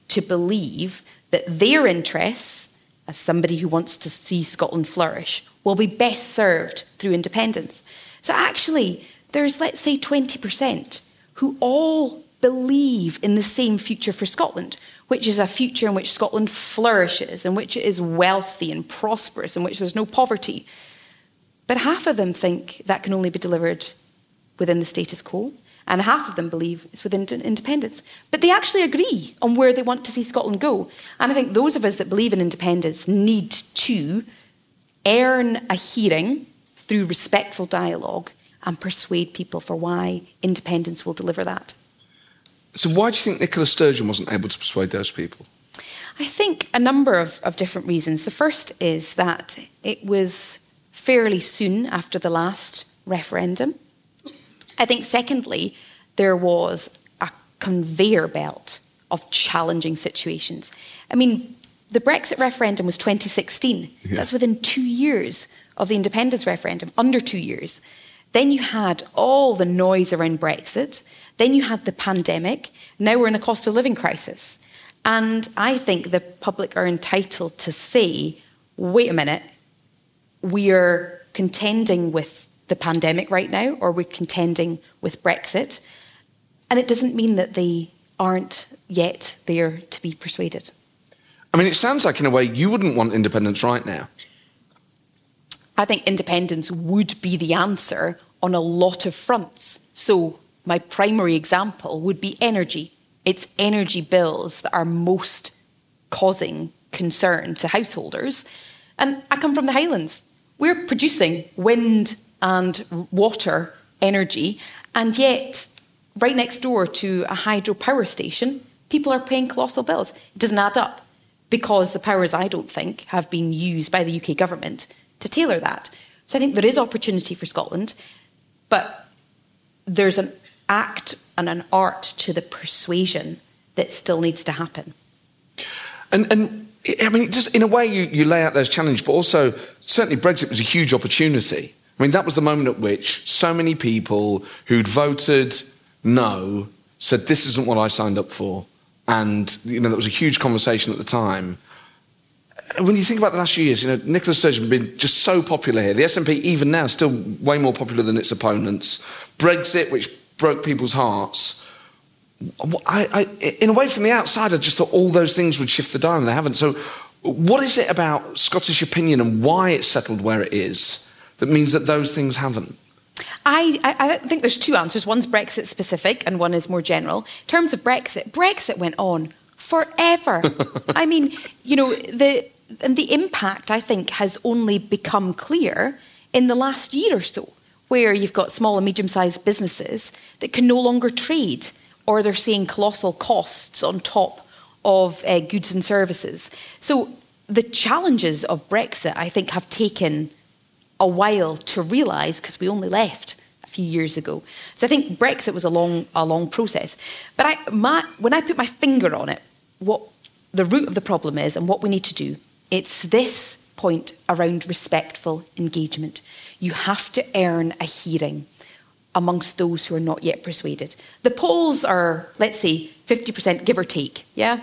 to believe that their interests, as somebody who wants to see Scotland flourish, will be best served through independence. So actually, there's, let's say, twenty percent who all believe in the same future for Scotland, which is a future in which Scotland flourishes, in which it is wealthy and prosperous, in which there's no poverty. But half of them think that can only be delivered within the status quo, and half of them believe it's within independence. But they actually agree on where they want to see Scotland go. And I think those of us that believe in independence need to earn a hearing through respectful dialogue and persuade people for why independence will deliver that. So why do you think Nicola Sturgeon wasn't able to persuade those people? I think a number of, of different reasons. The first is that it was fairly soon after the last referendum. I think, secondly, there was a conveyor belt of challenging situations. I mean, the Brexit referendum was twenty sixteen. Yeah. That's within two years of the independence referendum, under two years. Then you had all the noise around Brexit. Then you had the pandemic. Now we're in a cost of living crisis. And I think the public are entitled to say, wait a minute, we're contending with the pandemic right now, or we're contending with Brexit. And it doesn't mean that they aren't yet there to be persuaded. I mean, it sounds like, in a way, you wouldn't want independence right now. I think independence would be the answer on a lot of fronts. So my primary example would be energy. It's energy bills that are most causing concern to householders. And I come from the Highlands. We're producing wind and water energy, and yet right next door to a hydropower station, people are paying colossal bills. It doesn't add up because the powers, I don't think, have been used by the U K government to tailor that. So I think there is opportunity for Scotland, but there's an act and an art to the persuasion that still needs to happen. And, and I mean, just in a way, you, you lay out those challenges, but also certainly Brexit was a huge opportunity. I mean, that was the moment at which so many people who'd voted no said, this isn't what I signed up for. And, you know, there was a huge conversation at the time. When you think about the last few years, you know, Nicola Sturgeon has been just so popular here. The S N P, even now, still way more popular than its opponents. Brexit, which broke people's hearts. I, I, in a way, from the outside, I just thought all those things would shift the dial, and they haven't. So what is it about Scottish opinion and why it's settled where it is that means that those things haven't? I, I, I think there's two answers. One's Brexit specific and one is more general. In terms of Brexit, Brexit went on forever. I mean, you know, the and the impact, I think, has only become clear in the last year or so, where you've got small and medium-sized businesses that can no longer trade, or they're seeing colossal costs on top of uh, goods and services. So the challenges of Brexit, I think, have taken a while to realise because we only left a few years ago. So I think Brexit was a long, a long process. But I, my, when I put my finger on it, what the root of the problem is and what we need to do, it's this point around respectful engagement. You have to earn a hearing amongst those who are not yet persuaded. The polls are, let's say, fifty percent give or take, yeah?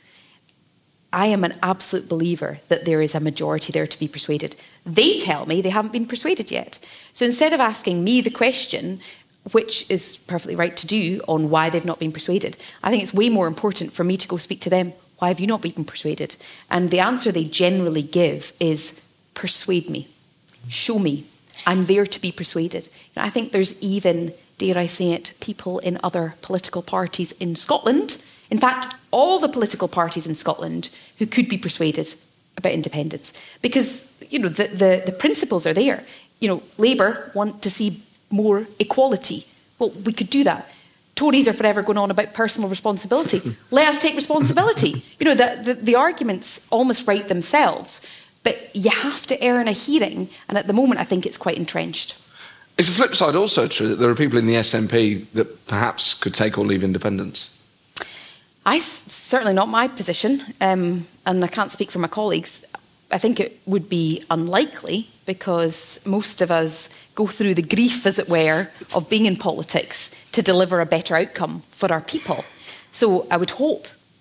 I am an absolute believer that there is a majority there to be persuaded. They tell me they haven't been persuaded yet. So instead of asking me the question, which is perfectly right to do, on why they've not been persuaded, I think it's way more important for me to go speak to them. Why have you not been persuaded? And the answer they generally give is, persuade me, show me. I'm there to be persuaded. You know, I think there's even, dare I say it, people in other political parties in Scotland, in fact, all the political parties in Scotland, who could be persuaded about independence. Because, you know, the, the, the principles are there. You know, Labour want to see more equality. Well, we could do that. Tories are forever going on about personal responsibility. Let us take responsibility. You know, the, the, the arguments almost write themselves. But you have to earn a hearing, and at the moment I think it's quite entrenched. Is the flip side also true that there are people in the S N P that perhaps could take or leave independence? I, certainly not my position, um, and I can't speak for my colleagues. I think it would be unlikely because most of us go through the grief, as it were, of being in politics to deliver a better outcome for our people. So I would hope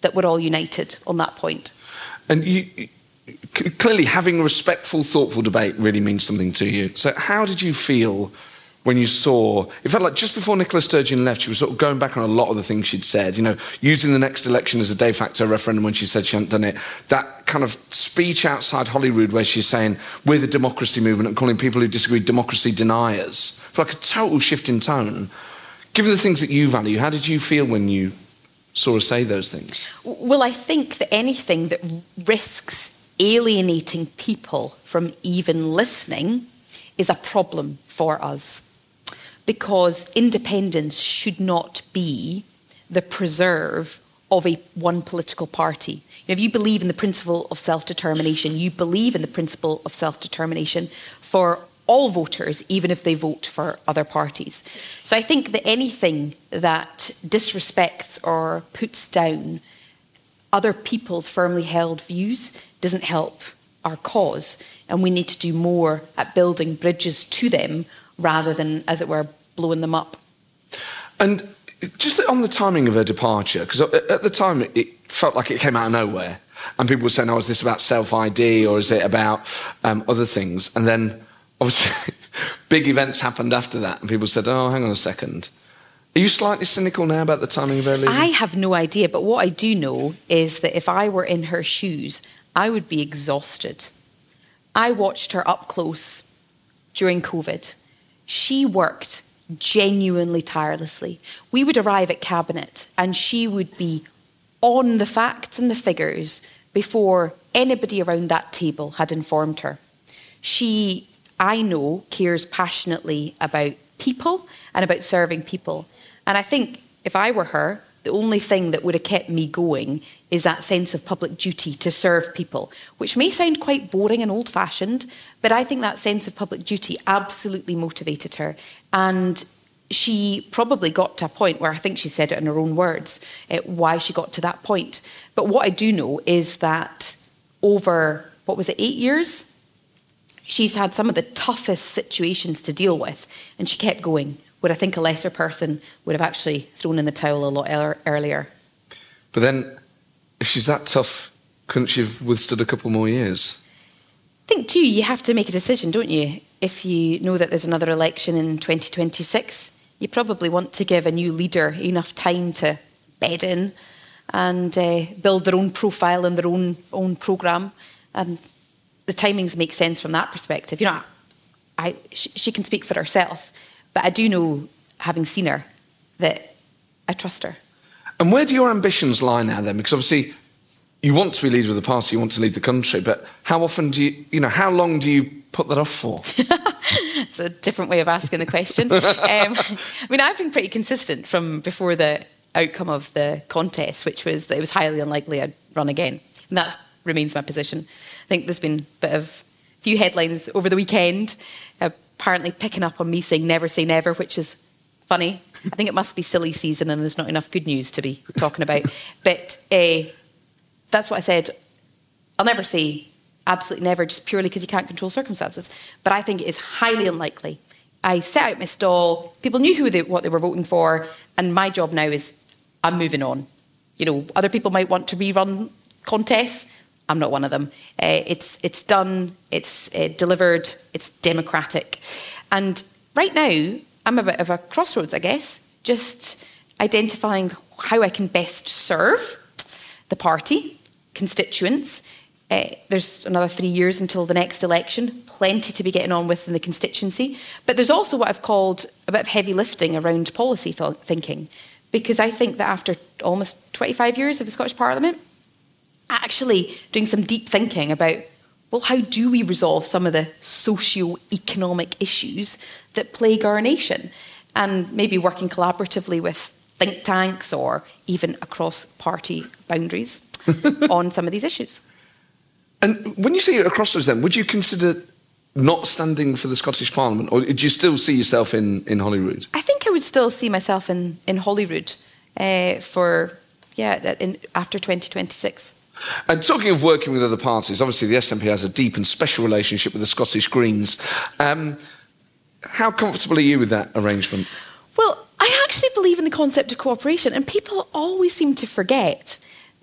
that we're all united on that point. And you, clearly having a respectful, thoughtful debate really means something to you. So how did you feel when you saw, it felt like just before Nicola Sturgeon left, she was sort of going back on a lot of the things she'd said, you know, using the next election as a de facto referendum when she said she hadn't done it. That kind of speech outside Holyrood where she's saying, we're the democracy movement, and calling people who disagree democracy deniers. It felt like a total shift in tone. Given the things that you value, how did you feel when you saw her say those things? Well, I think that anything that risks alienating people from even listening is a problem for us. Because independence should not be the preserve of a one political party. You know, if you believe in the principle of self-determination, you believe in the principle of self-determination for all voters, even if they vote for other parties. So I think that anything that disrespects or puts down other people's firmly held views doesn't help our cause. And we need to do more at building bridges to them rather than, as it were, blowing them up. And just on the timing of her departure, because at the time it, it felt like it came out of nowhere, and people were saying, oh, is this about self-I D or is it about um, other things? And then, obviously, big events happened after that, and people said, oh, hang on a second. Are you slightly cynical now about the timing of her leaving? I have no idea, but what I do know is that if I were in her shoes, I would be exhausted. I watched her up close during COVID. She worked genuinely tirelessly. We would arrive at Cabinet and she would be on the facts and the figures before anybody around that table had informed her. She, I know, cares passionately about people and about serving people. And I think if I were her, the only thing that would have kept me going is that sense of public duty to serve people, which may sound quite boring and old-fashioned, but I think that sense of public duty absolutely motivated her. And she probably got to a point where I think she said it in her own words, uh, why she got to that point. But what I do know is that over, what was it, eight years, she's had some of the toughest situations to deal with, and she kept going, where I think a lesser person would have actually thrown in the towel a lot er- earlier. But then, if she's that tough, couldn't she have withstood a couple more years? I think, too, you have to make a decision, don't you? If you know that there's another election in twenty twenty-six, you probably want to give a new leader enough time to bed in and uh, build their own profile and their own own programme. And the timings make sense from that perspective. You know, I, she, she can speak for herself, but I do know, having seen her, that I trust her. And where do your ambitions lie now then? Because obviously you want to be leader of the party, you want to lead the country, but how often do you, you know, how long do you put that off for? It's a different way of asking the question. um, I mean, I've been pretty consistent from before the outcome of the contest, which was that it was highly unlikely I'd run again. And that remains my position. I think there's been a bit of a few headlines over the weekend, uh, apparently picking up on me saying never say never, which is funny. I think it must be silly season and there's not enough good news to be talking about. But uh, that's what I said. I'll never say absolutely never, just purely because you can't control circumstances. But I think it is highly unlikely. I set out my stall, people knew who they, what they were voting for, and my job now is I'm moving on. You know, other people might want to rerun contests. I'm not one of them. Uh, it's it's done, it's uh, delivered, it's democratic. And right now, I'm a bit of a crossroads, I guess, just identifying how I can best serve the party, constituents. Uh, there's another three years until the next election, plenty to be getting on with in the constituency. But there's also what I've called a bit of heavy lifting around policy th- thinking, because I think that after almost twenty-five years of the Scottish Parliament, actually doing some deep thinking about, well, how do we resolve some of the socio-economic issues that plague our nation? And maybe working collaboratively with think tanks or even across party boundaries on some of these issues. And when you say across those then, would you consider not standing for the Scottish Parliament, or do you still see yourself in, in Holyrood? I think I would still see myself in, in Holyrood uh, for, yeah, in, after twenty twenty-six. And talking of working with other parties, obviously the S N P has a deep and special relationship with the Scottish Greens. Um, how comfortable are you with that arrangement? Well, I actually believe in the concept of cooperation, and people always seem to forget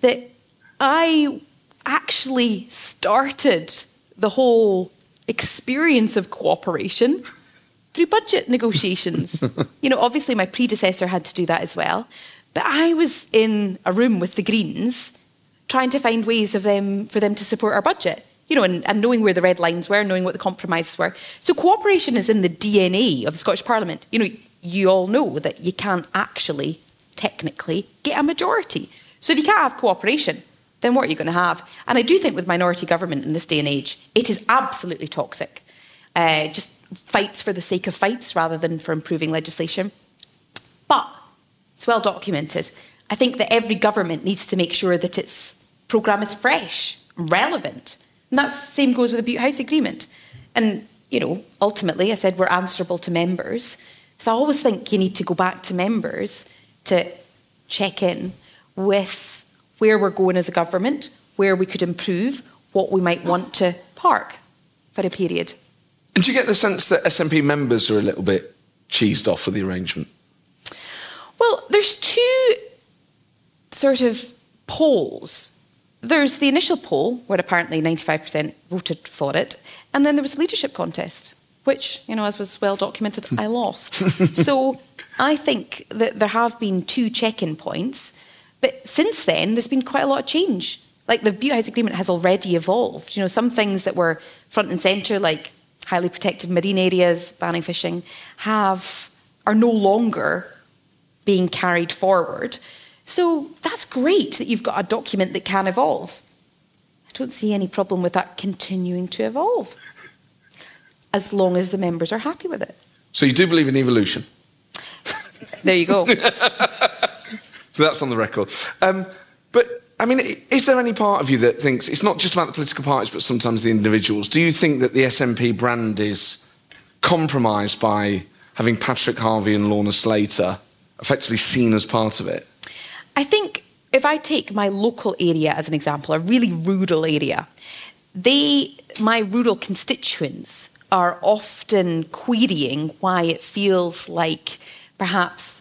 that I actually started the whole experience of cooperation through budget negotiations. You know, obviously my predecessor had to do that as well. But I was in a room with the Greens trying to find ways of them for them to support our budget, you know, and, and knowing where the red lines were, knowing what the compromises were. So cooperation is in the D N A of the Scottish Parliament. You know, you all know that you can't actually, technically, get a majority. So if you can't have cooperation, then what are you going to have? And I do think with minority government in this day and age, it is absolutely toxic. Uh, just fights for the sake of fights rather than for improving legislation. But it's well documented. I think that every government needs to make sure that its programme is fresh, relevant. And that same goes with the Butte House Agreement. And, you know, ultimately, I said we're answerable to members. So I always think you need to go back to members to check in with where we're going as a government, where we could improve, what we might want to park for a period. And do you get the sense that S N P members are a little bit cheesed off with the arrangement? Well, there's two sort of polls. There's the initial poll, where apparently ninety-five percent voted for it, and then there was a leadership contest, which, you know, as was well documented, I lost. So I think that there have been two check-in points, but since then, there's been quite a lot of change. Like the Butte House Agreement has already evolved. You know, some things that were front and centre, like highly protected marine areas, banning fishing, have are no longer being carried forward. So that's great that you've got a document that can evolve. I don't see any problem with that continuing to evolve, as long as the members are happy with it. So you do believe in evolution? There you go. So that's on the record. Um, but, I mean, is there any part of you that thinks it's not just about the political parties, but sometimes the individuals? Do you think that the S N P brand is compromised by having Patrick Harvie and Lorna Slater effectively seen as part of it? I think if I take my local area as an example, a really rural area, they, my rural constituents are often querying why it feels like perhaps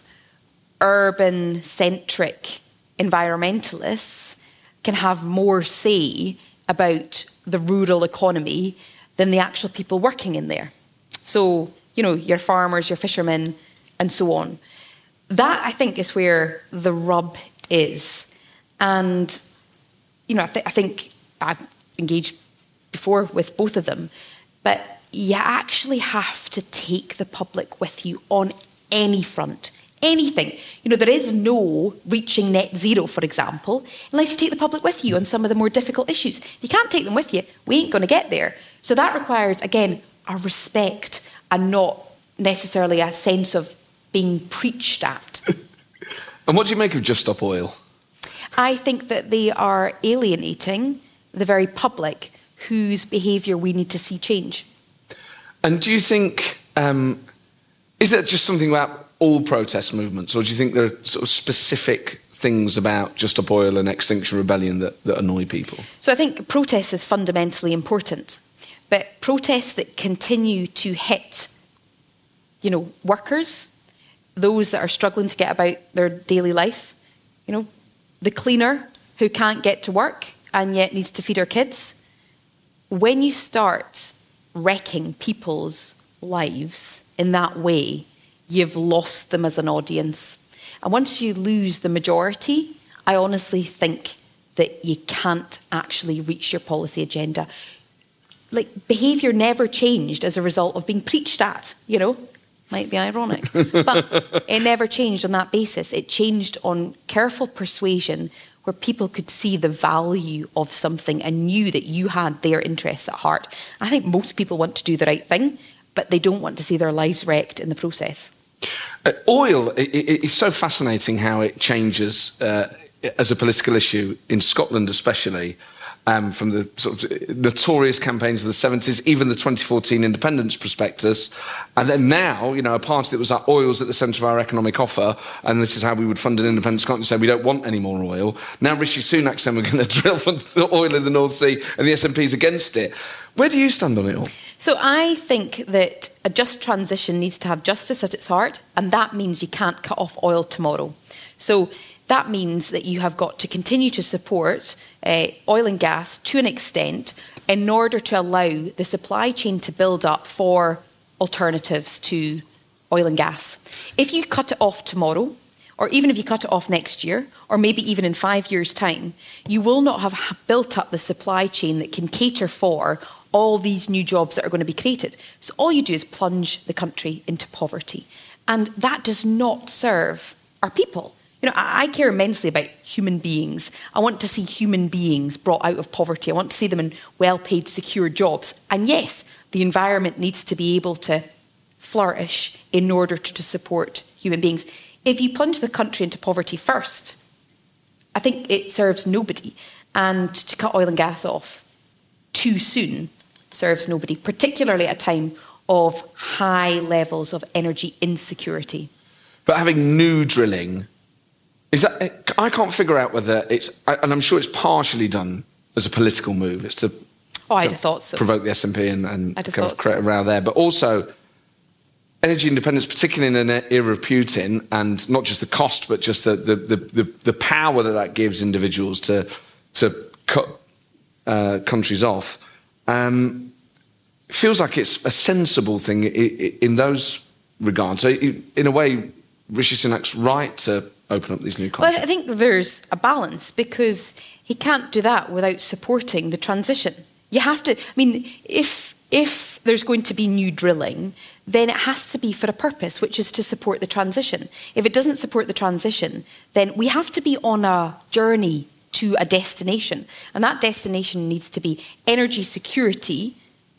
urban-centric environmentalists can have more say about the rural economy than the actual people working in there. So, you know, your farmers, your fishermen, and so on. That, I think, is where the rub is. And, you know, I, th- I think I've engaged before with both of them, but you actually have to take the public with you on any front. Anything. You know, there is no reaching net zero, for example, unless you take the public with you on some of the more difficult issues. If you can't take them with you, we ain't going to get there. So that requires, again, a respect and not necessarily a sense of being preached at. And what do you make of Just Stop Oil? I think that they are alienating the very public whose behaviour we need to see change. And do you think, um, is that just something about all protest movements, or do you think there are sort of specific things about Just Stop Oil and Extinction Rebellion that, that annoy people? So I think protest is fundamentally important, but protests that continue to hit, you know, workers, those that are struggling to get about their daily life, you know, the cleaner who can't get to work and yet needs to feed her kids. When you start wrecking people's lives in that way, you've lost them as an audience. And once you lose the majority, I honestly think that you can't actually reach your policy agenda. Like, behaviour never changed as a result of being preached at, you know? Might be ironic. But it never changed on that basis. It changed on careful persuasion where people could see the value of something and knew that you had their interests at heart. I think most people want to do the right thing, but they don't want to see their lives wrecked in the process. Uh, oil, it, it, it's so fascinating how it changes uh, as a political issue, in Scotland especially, um, from the sort of notorious campaigns of the seventies, even the twenty fourteen independence prospectus. And then now, you know, a party that was like, oil's at the centre of our economic offer, and this is how we would fund an independent Scotland, say we don't want any more oil. Now Rishi Sunak saying we're going to drill for oil in the North Sea, and the S N P's against it. Where do you stand on it all? So I think that a just transition needs to have justice at its heart, and that means you can't cut off oil tomorrow. So that means that you have got to continue to support uh, oil and gas to an extent in order to allow the supply chain to build up for alternatives to oil and gas. If you cut it off tomorrow, or even if you cut it off next year, or maybe even in five years' time, you will not have built up the supply chain that can cater for all these new jobs that are going to be created. So all you do is plunge the country into poverty. And that does not serve our people. You know, I care immensely about human beings. I want to see human beings brought out of poverty. I want to see them in well-paid, secure jobs. And yes, the environment needs to be able to flourish in order to, to support human beings. If you plunge the country into poverty first, I think it serves nobody. And to cut oil and gas off too soon serves nobody, particularly at a time of high levels of energy insecurity. But having new drilling, is that, I can't figure out whether it's, and I'm sure it's partially done as a political move. It's to oh, I'd have thought so. provoke the S N P and, and I'd have kind of thought create so. a row there. But also, energy independence, particularly in an era of Putin, and not just the cost, but just the the the, the, the power that that gives individuals to to cut uh, countries off, um, feels like it's a sensible thing in, in those regards. So, in a way, Rishi Sunak's right to open up these new countries. Well, I think there's a balance, because he can't do that without supporting the transition. You have to, I mean, if if there's going to be new drilling, then it has to be for a purpose, which is to support the transition. If it doesn't support the transition, then we have to be on a journey to a destination. And that destination needs to be energy security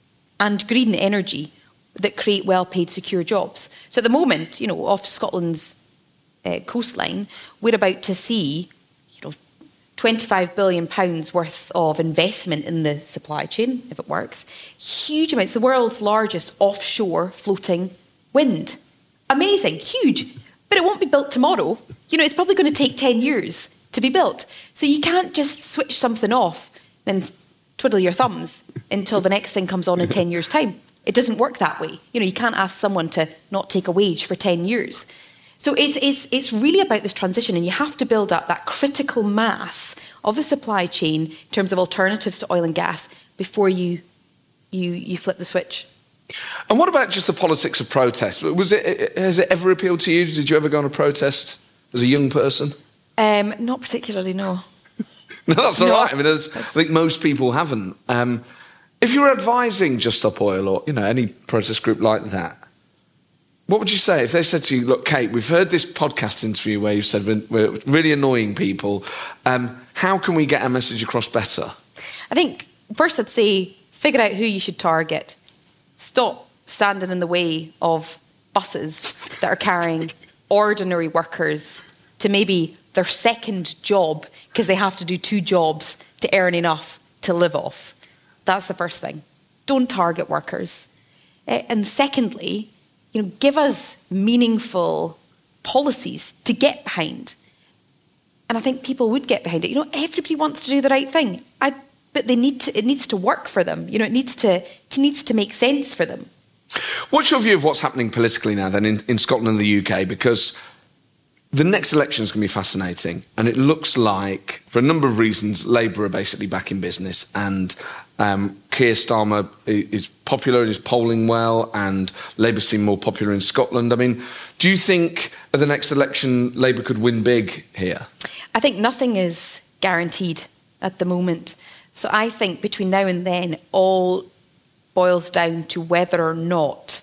and green energy that create well-paid, secure jobs. So at the moment, you know, off Scotland's uh, coastline, we're about to see, you know, twenty-five billion pounds worth of investment in the supply chain, if it works. Huge amounts, the world's largest offshore floating wind. Amazing, huge. But it won't be built tomorrow. You know, it's probably going to take ten years to be built. So you can't just switch something off, then twiddle your thumbs until the next thing comes on in ten years' time. It doesn't work that way. You know, you can't ask someone to not take a wage for ten years. So it's it's it's really about this transition, and you have to build up that critical mass of the supply chain in terms of alternatives to oil and gas before you you you flip the switch. And what about just the politics of protest? Was it has it ever appealed to you? Did you ever go on a protest as a young person? Um, not particularly, no. No, that's all No, right. I mean, I think most people haven't. Um, if you were advising Just Stop Oil, or, you know, any protest group like that, what would you say if they said to you, look, Kate, we've heard this podcast interview where you said we're, we're really annoying people. Um, how can we get our message across better? I think first I'd say figure out who you should target. Stop standing in the way of buses that are carrying ordinary workers to maybe their second job, because they have to do two jobs to earn enough to live off. That's the first thing. Don't target workers. Uh, and secondly, you know, give us meaningful policies to get behind. And I think people would get behind it. You know, everybody wants to do the right thing, I, but they need to. It needs to work for them. You know, it needs to. It needs to make sense for them. What's your view of what's happening politically now, then, in, in Scotland and the U K? Because the next election is going to be fascinating, and it looks like, for a number of reasons, Labour are basically back in business, and um, Keir Starmer is popular and is polling well, and Labour seem more popular in Scotland. I mean, do you think at the next election Labour could win big here? I think nothing is guaranteed at the moment. So I think between now and then, all boils down to whether or not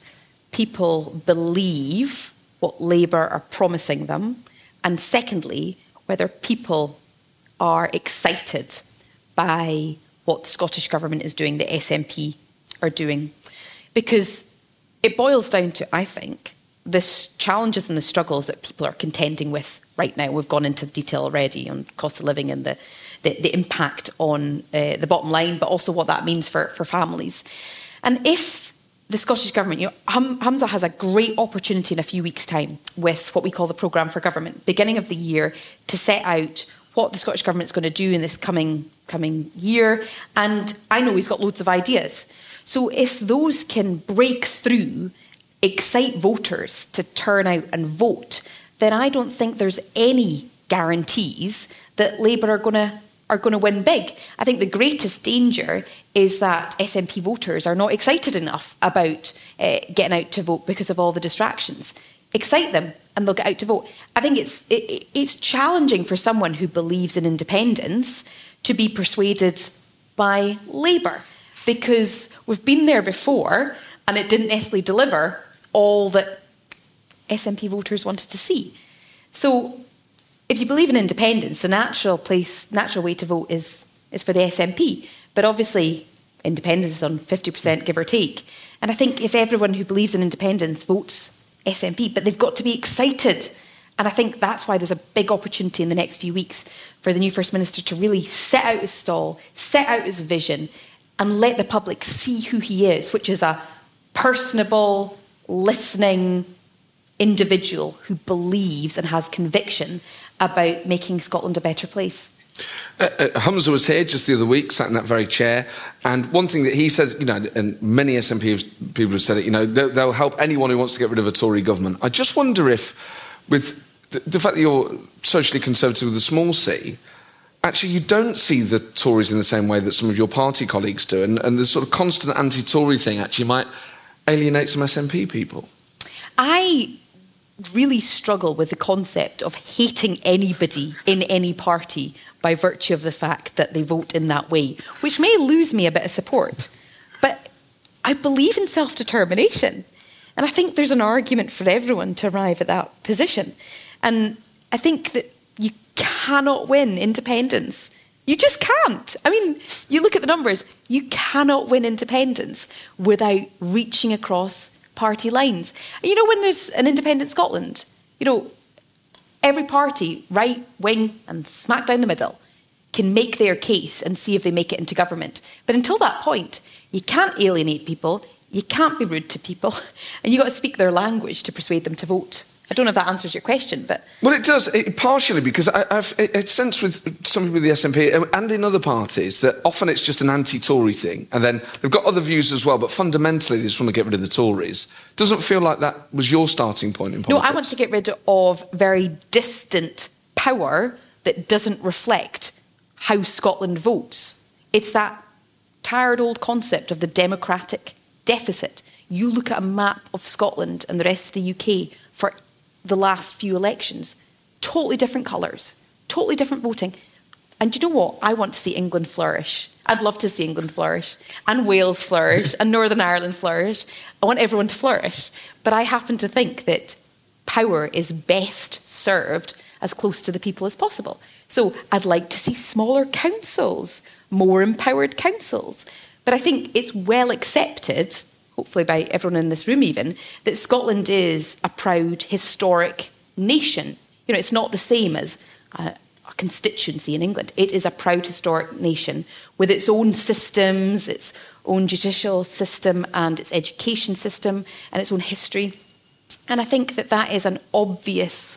people believe what Labour are promising them, and secondly, whether people are excited by what the Scottish Government is doing, the S N P are doing. Because it boils down to, I think, the challenges and the struggles that people are contending with right now. We've gone into detail already on cost of living and the, the, the impact on uh, the bottom line, but also what that means for, for families. And if the Scottish Government, you know, Hum- Humza has a great opportunity in a few weeks' time with what we call the Programme for Government, beginning of the year, to set out what the Scottish Government's going to do in this coming coming year. And I know he's got loads of ideas. So if those can break through, excite voters to turn out and vote, then I don't think there's any guarantees that Labour are going to are going to win big. I think the greatest danger is that S N P voters are not excited enough about uh, getting out to vote because of all the distractions. Excite them and they'll get out to vote. I think it's it, it's challenging for someone who believes in independence to be persuaded by Labour, because we've been there before and it didn't necessarily deliver all that S N P voters wanted to see. So if you believe in independence, the natural place, natural way to vote is, is for the S N P. But obviously, independence is on fifty percent, give or take. And I think if everyone who believes in independence votes S N P, but they've got to be excited. And I think that's why there's a big opportunity in the next few weeks for the new First Minister to really set out his stall, set out his vision, and let the public see who he is, which is a personable, listening individual who believes and has conviction about making Scotland a better place. Uh, uh, Humza was here just the other week, sat in that very chair, and one thing that he said, you know, and many S N P people have said it, you know, they'll, they'll help anyone who wants to get rid of a Tory government. I just wonder if, with the, the fact that you're socially conservative with a small c, actually you don't see the Tories in the same way that some of your party colleagues do, and, and the sort of constant anti-Tory thing actually might alienate some S N P people. I really struggle with the concept of hating anybody in any party by virtue of the fact that they vote in that way, which may lose me a bit of support. But I believe in self-determination. And I think there's an argument for everyone to arrive at that position. And I think that you cannot win independence. You just can't. I mean, you look at the numbers, you cannot win independence without reaching across party lines. And you know, when there's an independent Scotland, you know, every party, right, wing and smack down the middle, can make their case and see if they make it into government. But until that point, you can't alienate people, you can't be rude to people, and you've got to speak their language to persuade them to vote. I don't know if that answers your question, but... Well, it does, it, partially, because I, I've it's sensed with some people with the S N P and in other parties that often it's just an anti-Tory thing, and then they've got other views as well, but fundamentally they just want to get rid of the Tories. Doesn't feel like that was your starting point in politics. No, I want to get rid of very distant power that doesn't reflect how Scotland votes. It's that tired old concept of the democratic deficit. You look at a map of Scotland and the rest of the U K for the last few elections, totally different colours, totally different voting. And do you know what? I want to see England flourish. I'd love to see England flourish, and Wales flourish, and Northern Ireland flourish. I want everyone to flourish. But I happen to think that power is best served as close to the people as possible. So I'd like to see smaller councils, more empowered councils. But I think it's well accepted, hopefully by everyone in this room even, that Scotland is a proud, historic nation. You know, it's not the same as a, a constituency in England. It is a proud, historic nation with its own systems, its own judicial system and its education system and its own history. And I think that that is an obvious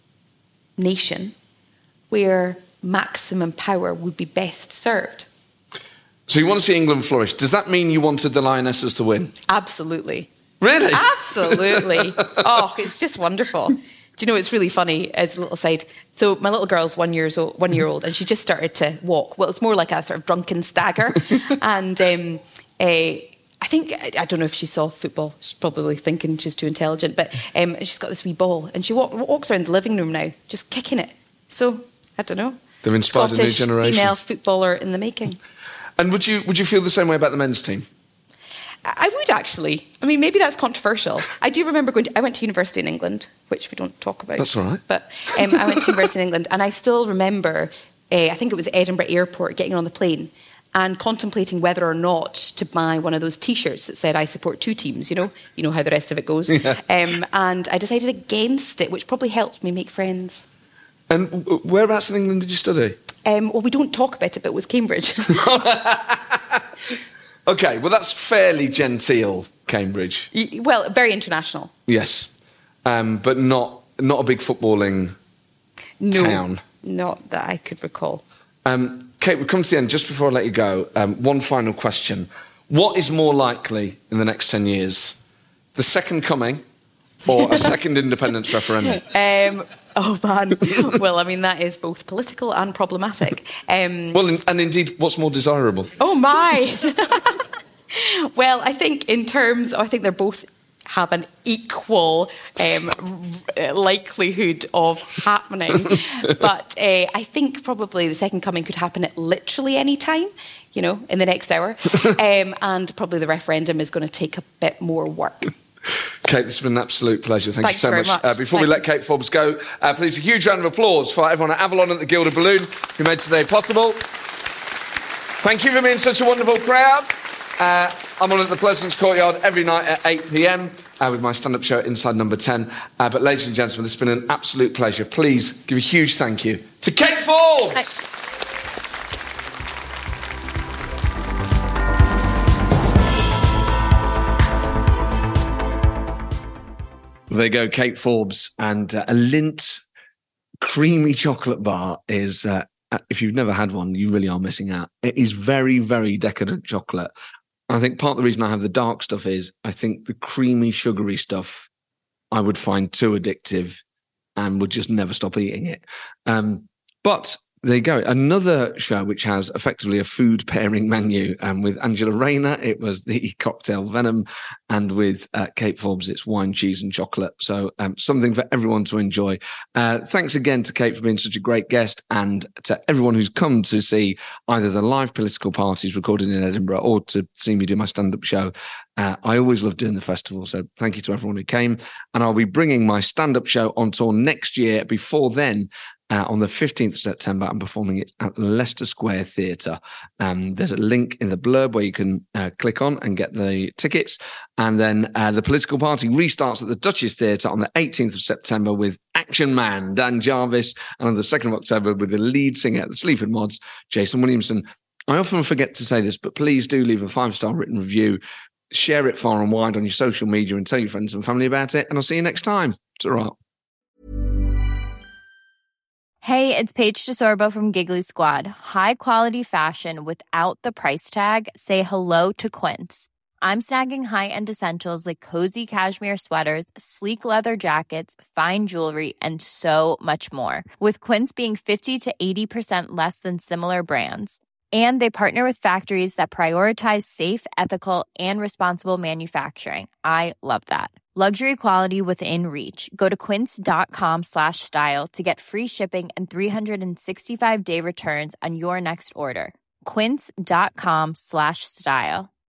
nation where maximum power would be best served. So you want to see England flourish. Does that mean you wanted the Lionesses to win? Absolutely. Really? Absolutely. Oh, it's just wonderful. Do you know, it's really funny, as a little side. So my little girl's one, years old, one year old, and she just started to walk. Well, it's more like a sort of drunken stagger. and um, uh, I think, I don't know if she saw football. She's probably thinking she's too intelligent. But um, she's got this wee ball, and she walk, walks around the living room now, just kicking it. So, I don't know. They've inspired Scottish a new generation. Female footballer in the making. And would you would you feel the same way about the men's team? I would actually. I mean, maybe that's controversial. I do remember going to, I went to university in England, which we don't talk about. That's all right. But um, I went to university in England, and I still remember, uh, I think it was Edinburgh Airport, getting on the plane and contemplating whether or not to buy one of those T-shirts that said, I support two teams, you know, you know how the rest of it goes. Yeah. Um, and I decided against it, which probably helped me make friends. And whereabouts in England did you study? Um, well, we don't talk about it, but it was Cambridge. OK, well, that's fairly genteel, Cambridge. Well, very international. Yes, um, but not not a big footballing no, town. Not that I could recall. Um, Kate, we've come to the end. Just before I let you go, um, one final question. What is more likely in the next ten years? The Second Coming or a second independence referendum? Um, oh, man. Well, I mean, that is both political and problematic. Um, well, and indeed, what's more desirable? Oh, my. Well, I think in terms, I think they're both have an equal um, likelihood of happening. But uh, I think probably the second coming could happen at literally any time, you know, in the next hour. um, and probably the referendum is going to take a bit more work. Kate, this has been an absolute pleasure. Thank Thanks you so very much. much. Uh, before Thank we let Kate Forbes go, uh, please a huge round of applause for everyone at Avalon at the Gilded Balloon who made today possible. Thank you for being such a wonderful crowd. Uh, I'm on at the Pleasance Courtyard every night at eight p.m. Uh, with my stand-up show Inside Number ten. Uh, but ladies and gentlemen, this has been an absolute pleasure. Please give a huge thank you to Kate Forbes. Thanks. There you go, Kate Forbes, and uh, a Lindt creamy chocolate bar is, uh, if you've never had one, you really are missing out. It is very, very decadent chocolate. I think part of the reason I have the dark stuff is I think the creamy, sugary stuff I would find too addictive and would just never stop eating it. Um, but there you go. Another show which has effectively a food pairing menu. Um, with Angela Rayner, it was the cocktail Venom, and with uh, Kate Forbes, it's wine, cheese and chocolate. So um, something for everyone to enjoy. Uh, thanks again to Kate for being such a great guest, and to everyone who's come to see either the live political parties recorded in Edinburgh or to see me do my stand-up show. Uh, I always love doing the festival, so thank you to everyone who came. And I'll be bringing my stand-up show on tour next year. Before then, Uh, on the fifteenth of September, I'm performing it at the Leicester Square Theatre. Um, there's a link in the blurb where you can uh, click on and get the tickets. And then uh, the political party restarts at the Duchess Theatre on the eighteenth of September with Action Man, Dan Jarvis, and on the second of October with the lead singer at the Sleaford Mods, Jason Williamson. I often forget to say this, but please do leave a five-star written review. Share it far and wide on your social media and tell your friends and family about it. And I'll see you next time. It's all right. Hey, it's Paige DeSorbo from Giggly Squad. High quality fashion without the price tag. Say hello to Quince. I'm snagging high-end essentials like cozy cashmere sweaters, sleek leather jackets, fine jewelry, and so much more. With Quince being fifty to eighty percent less than similar brands. And they partner with factories that prioritize safe, ethical, and responsible manufacturing. I love that. Luxury quality within reach. Go to quince.com slash style to get free shipping and three sixty-five day returns on your next order. Quince.com slash style.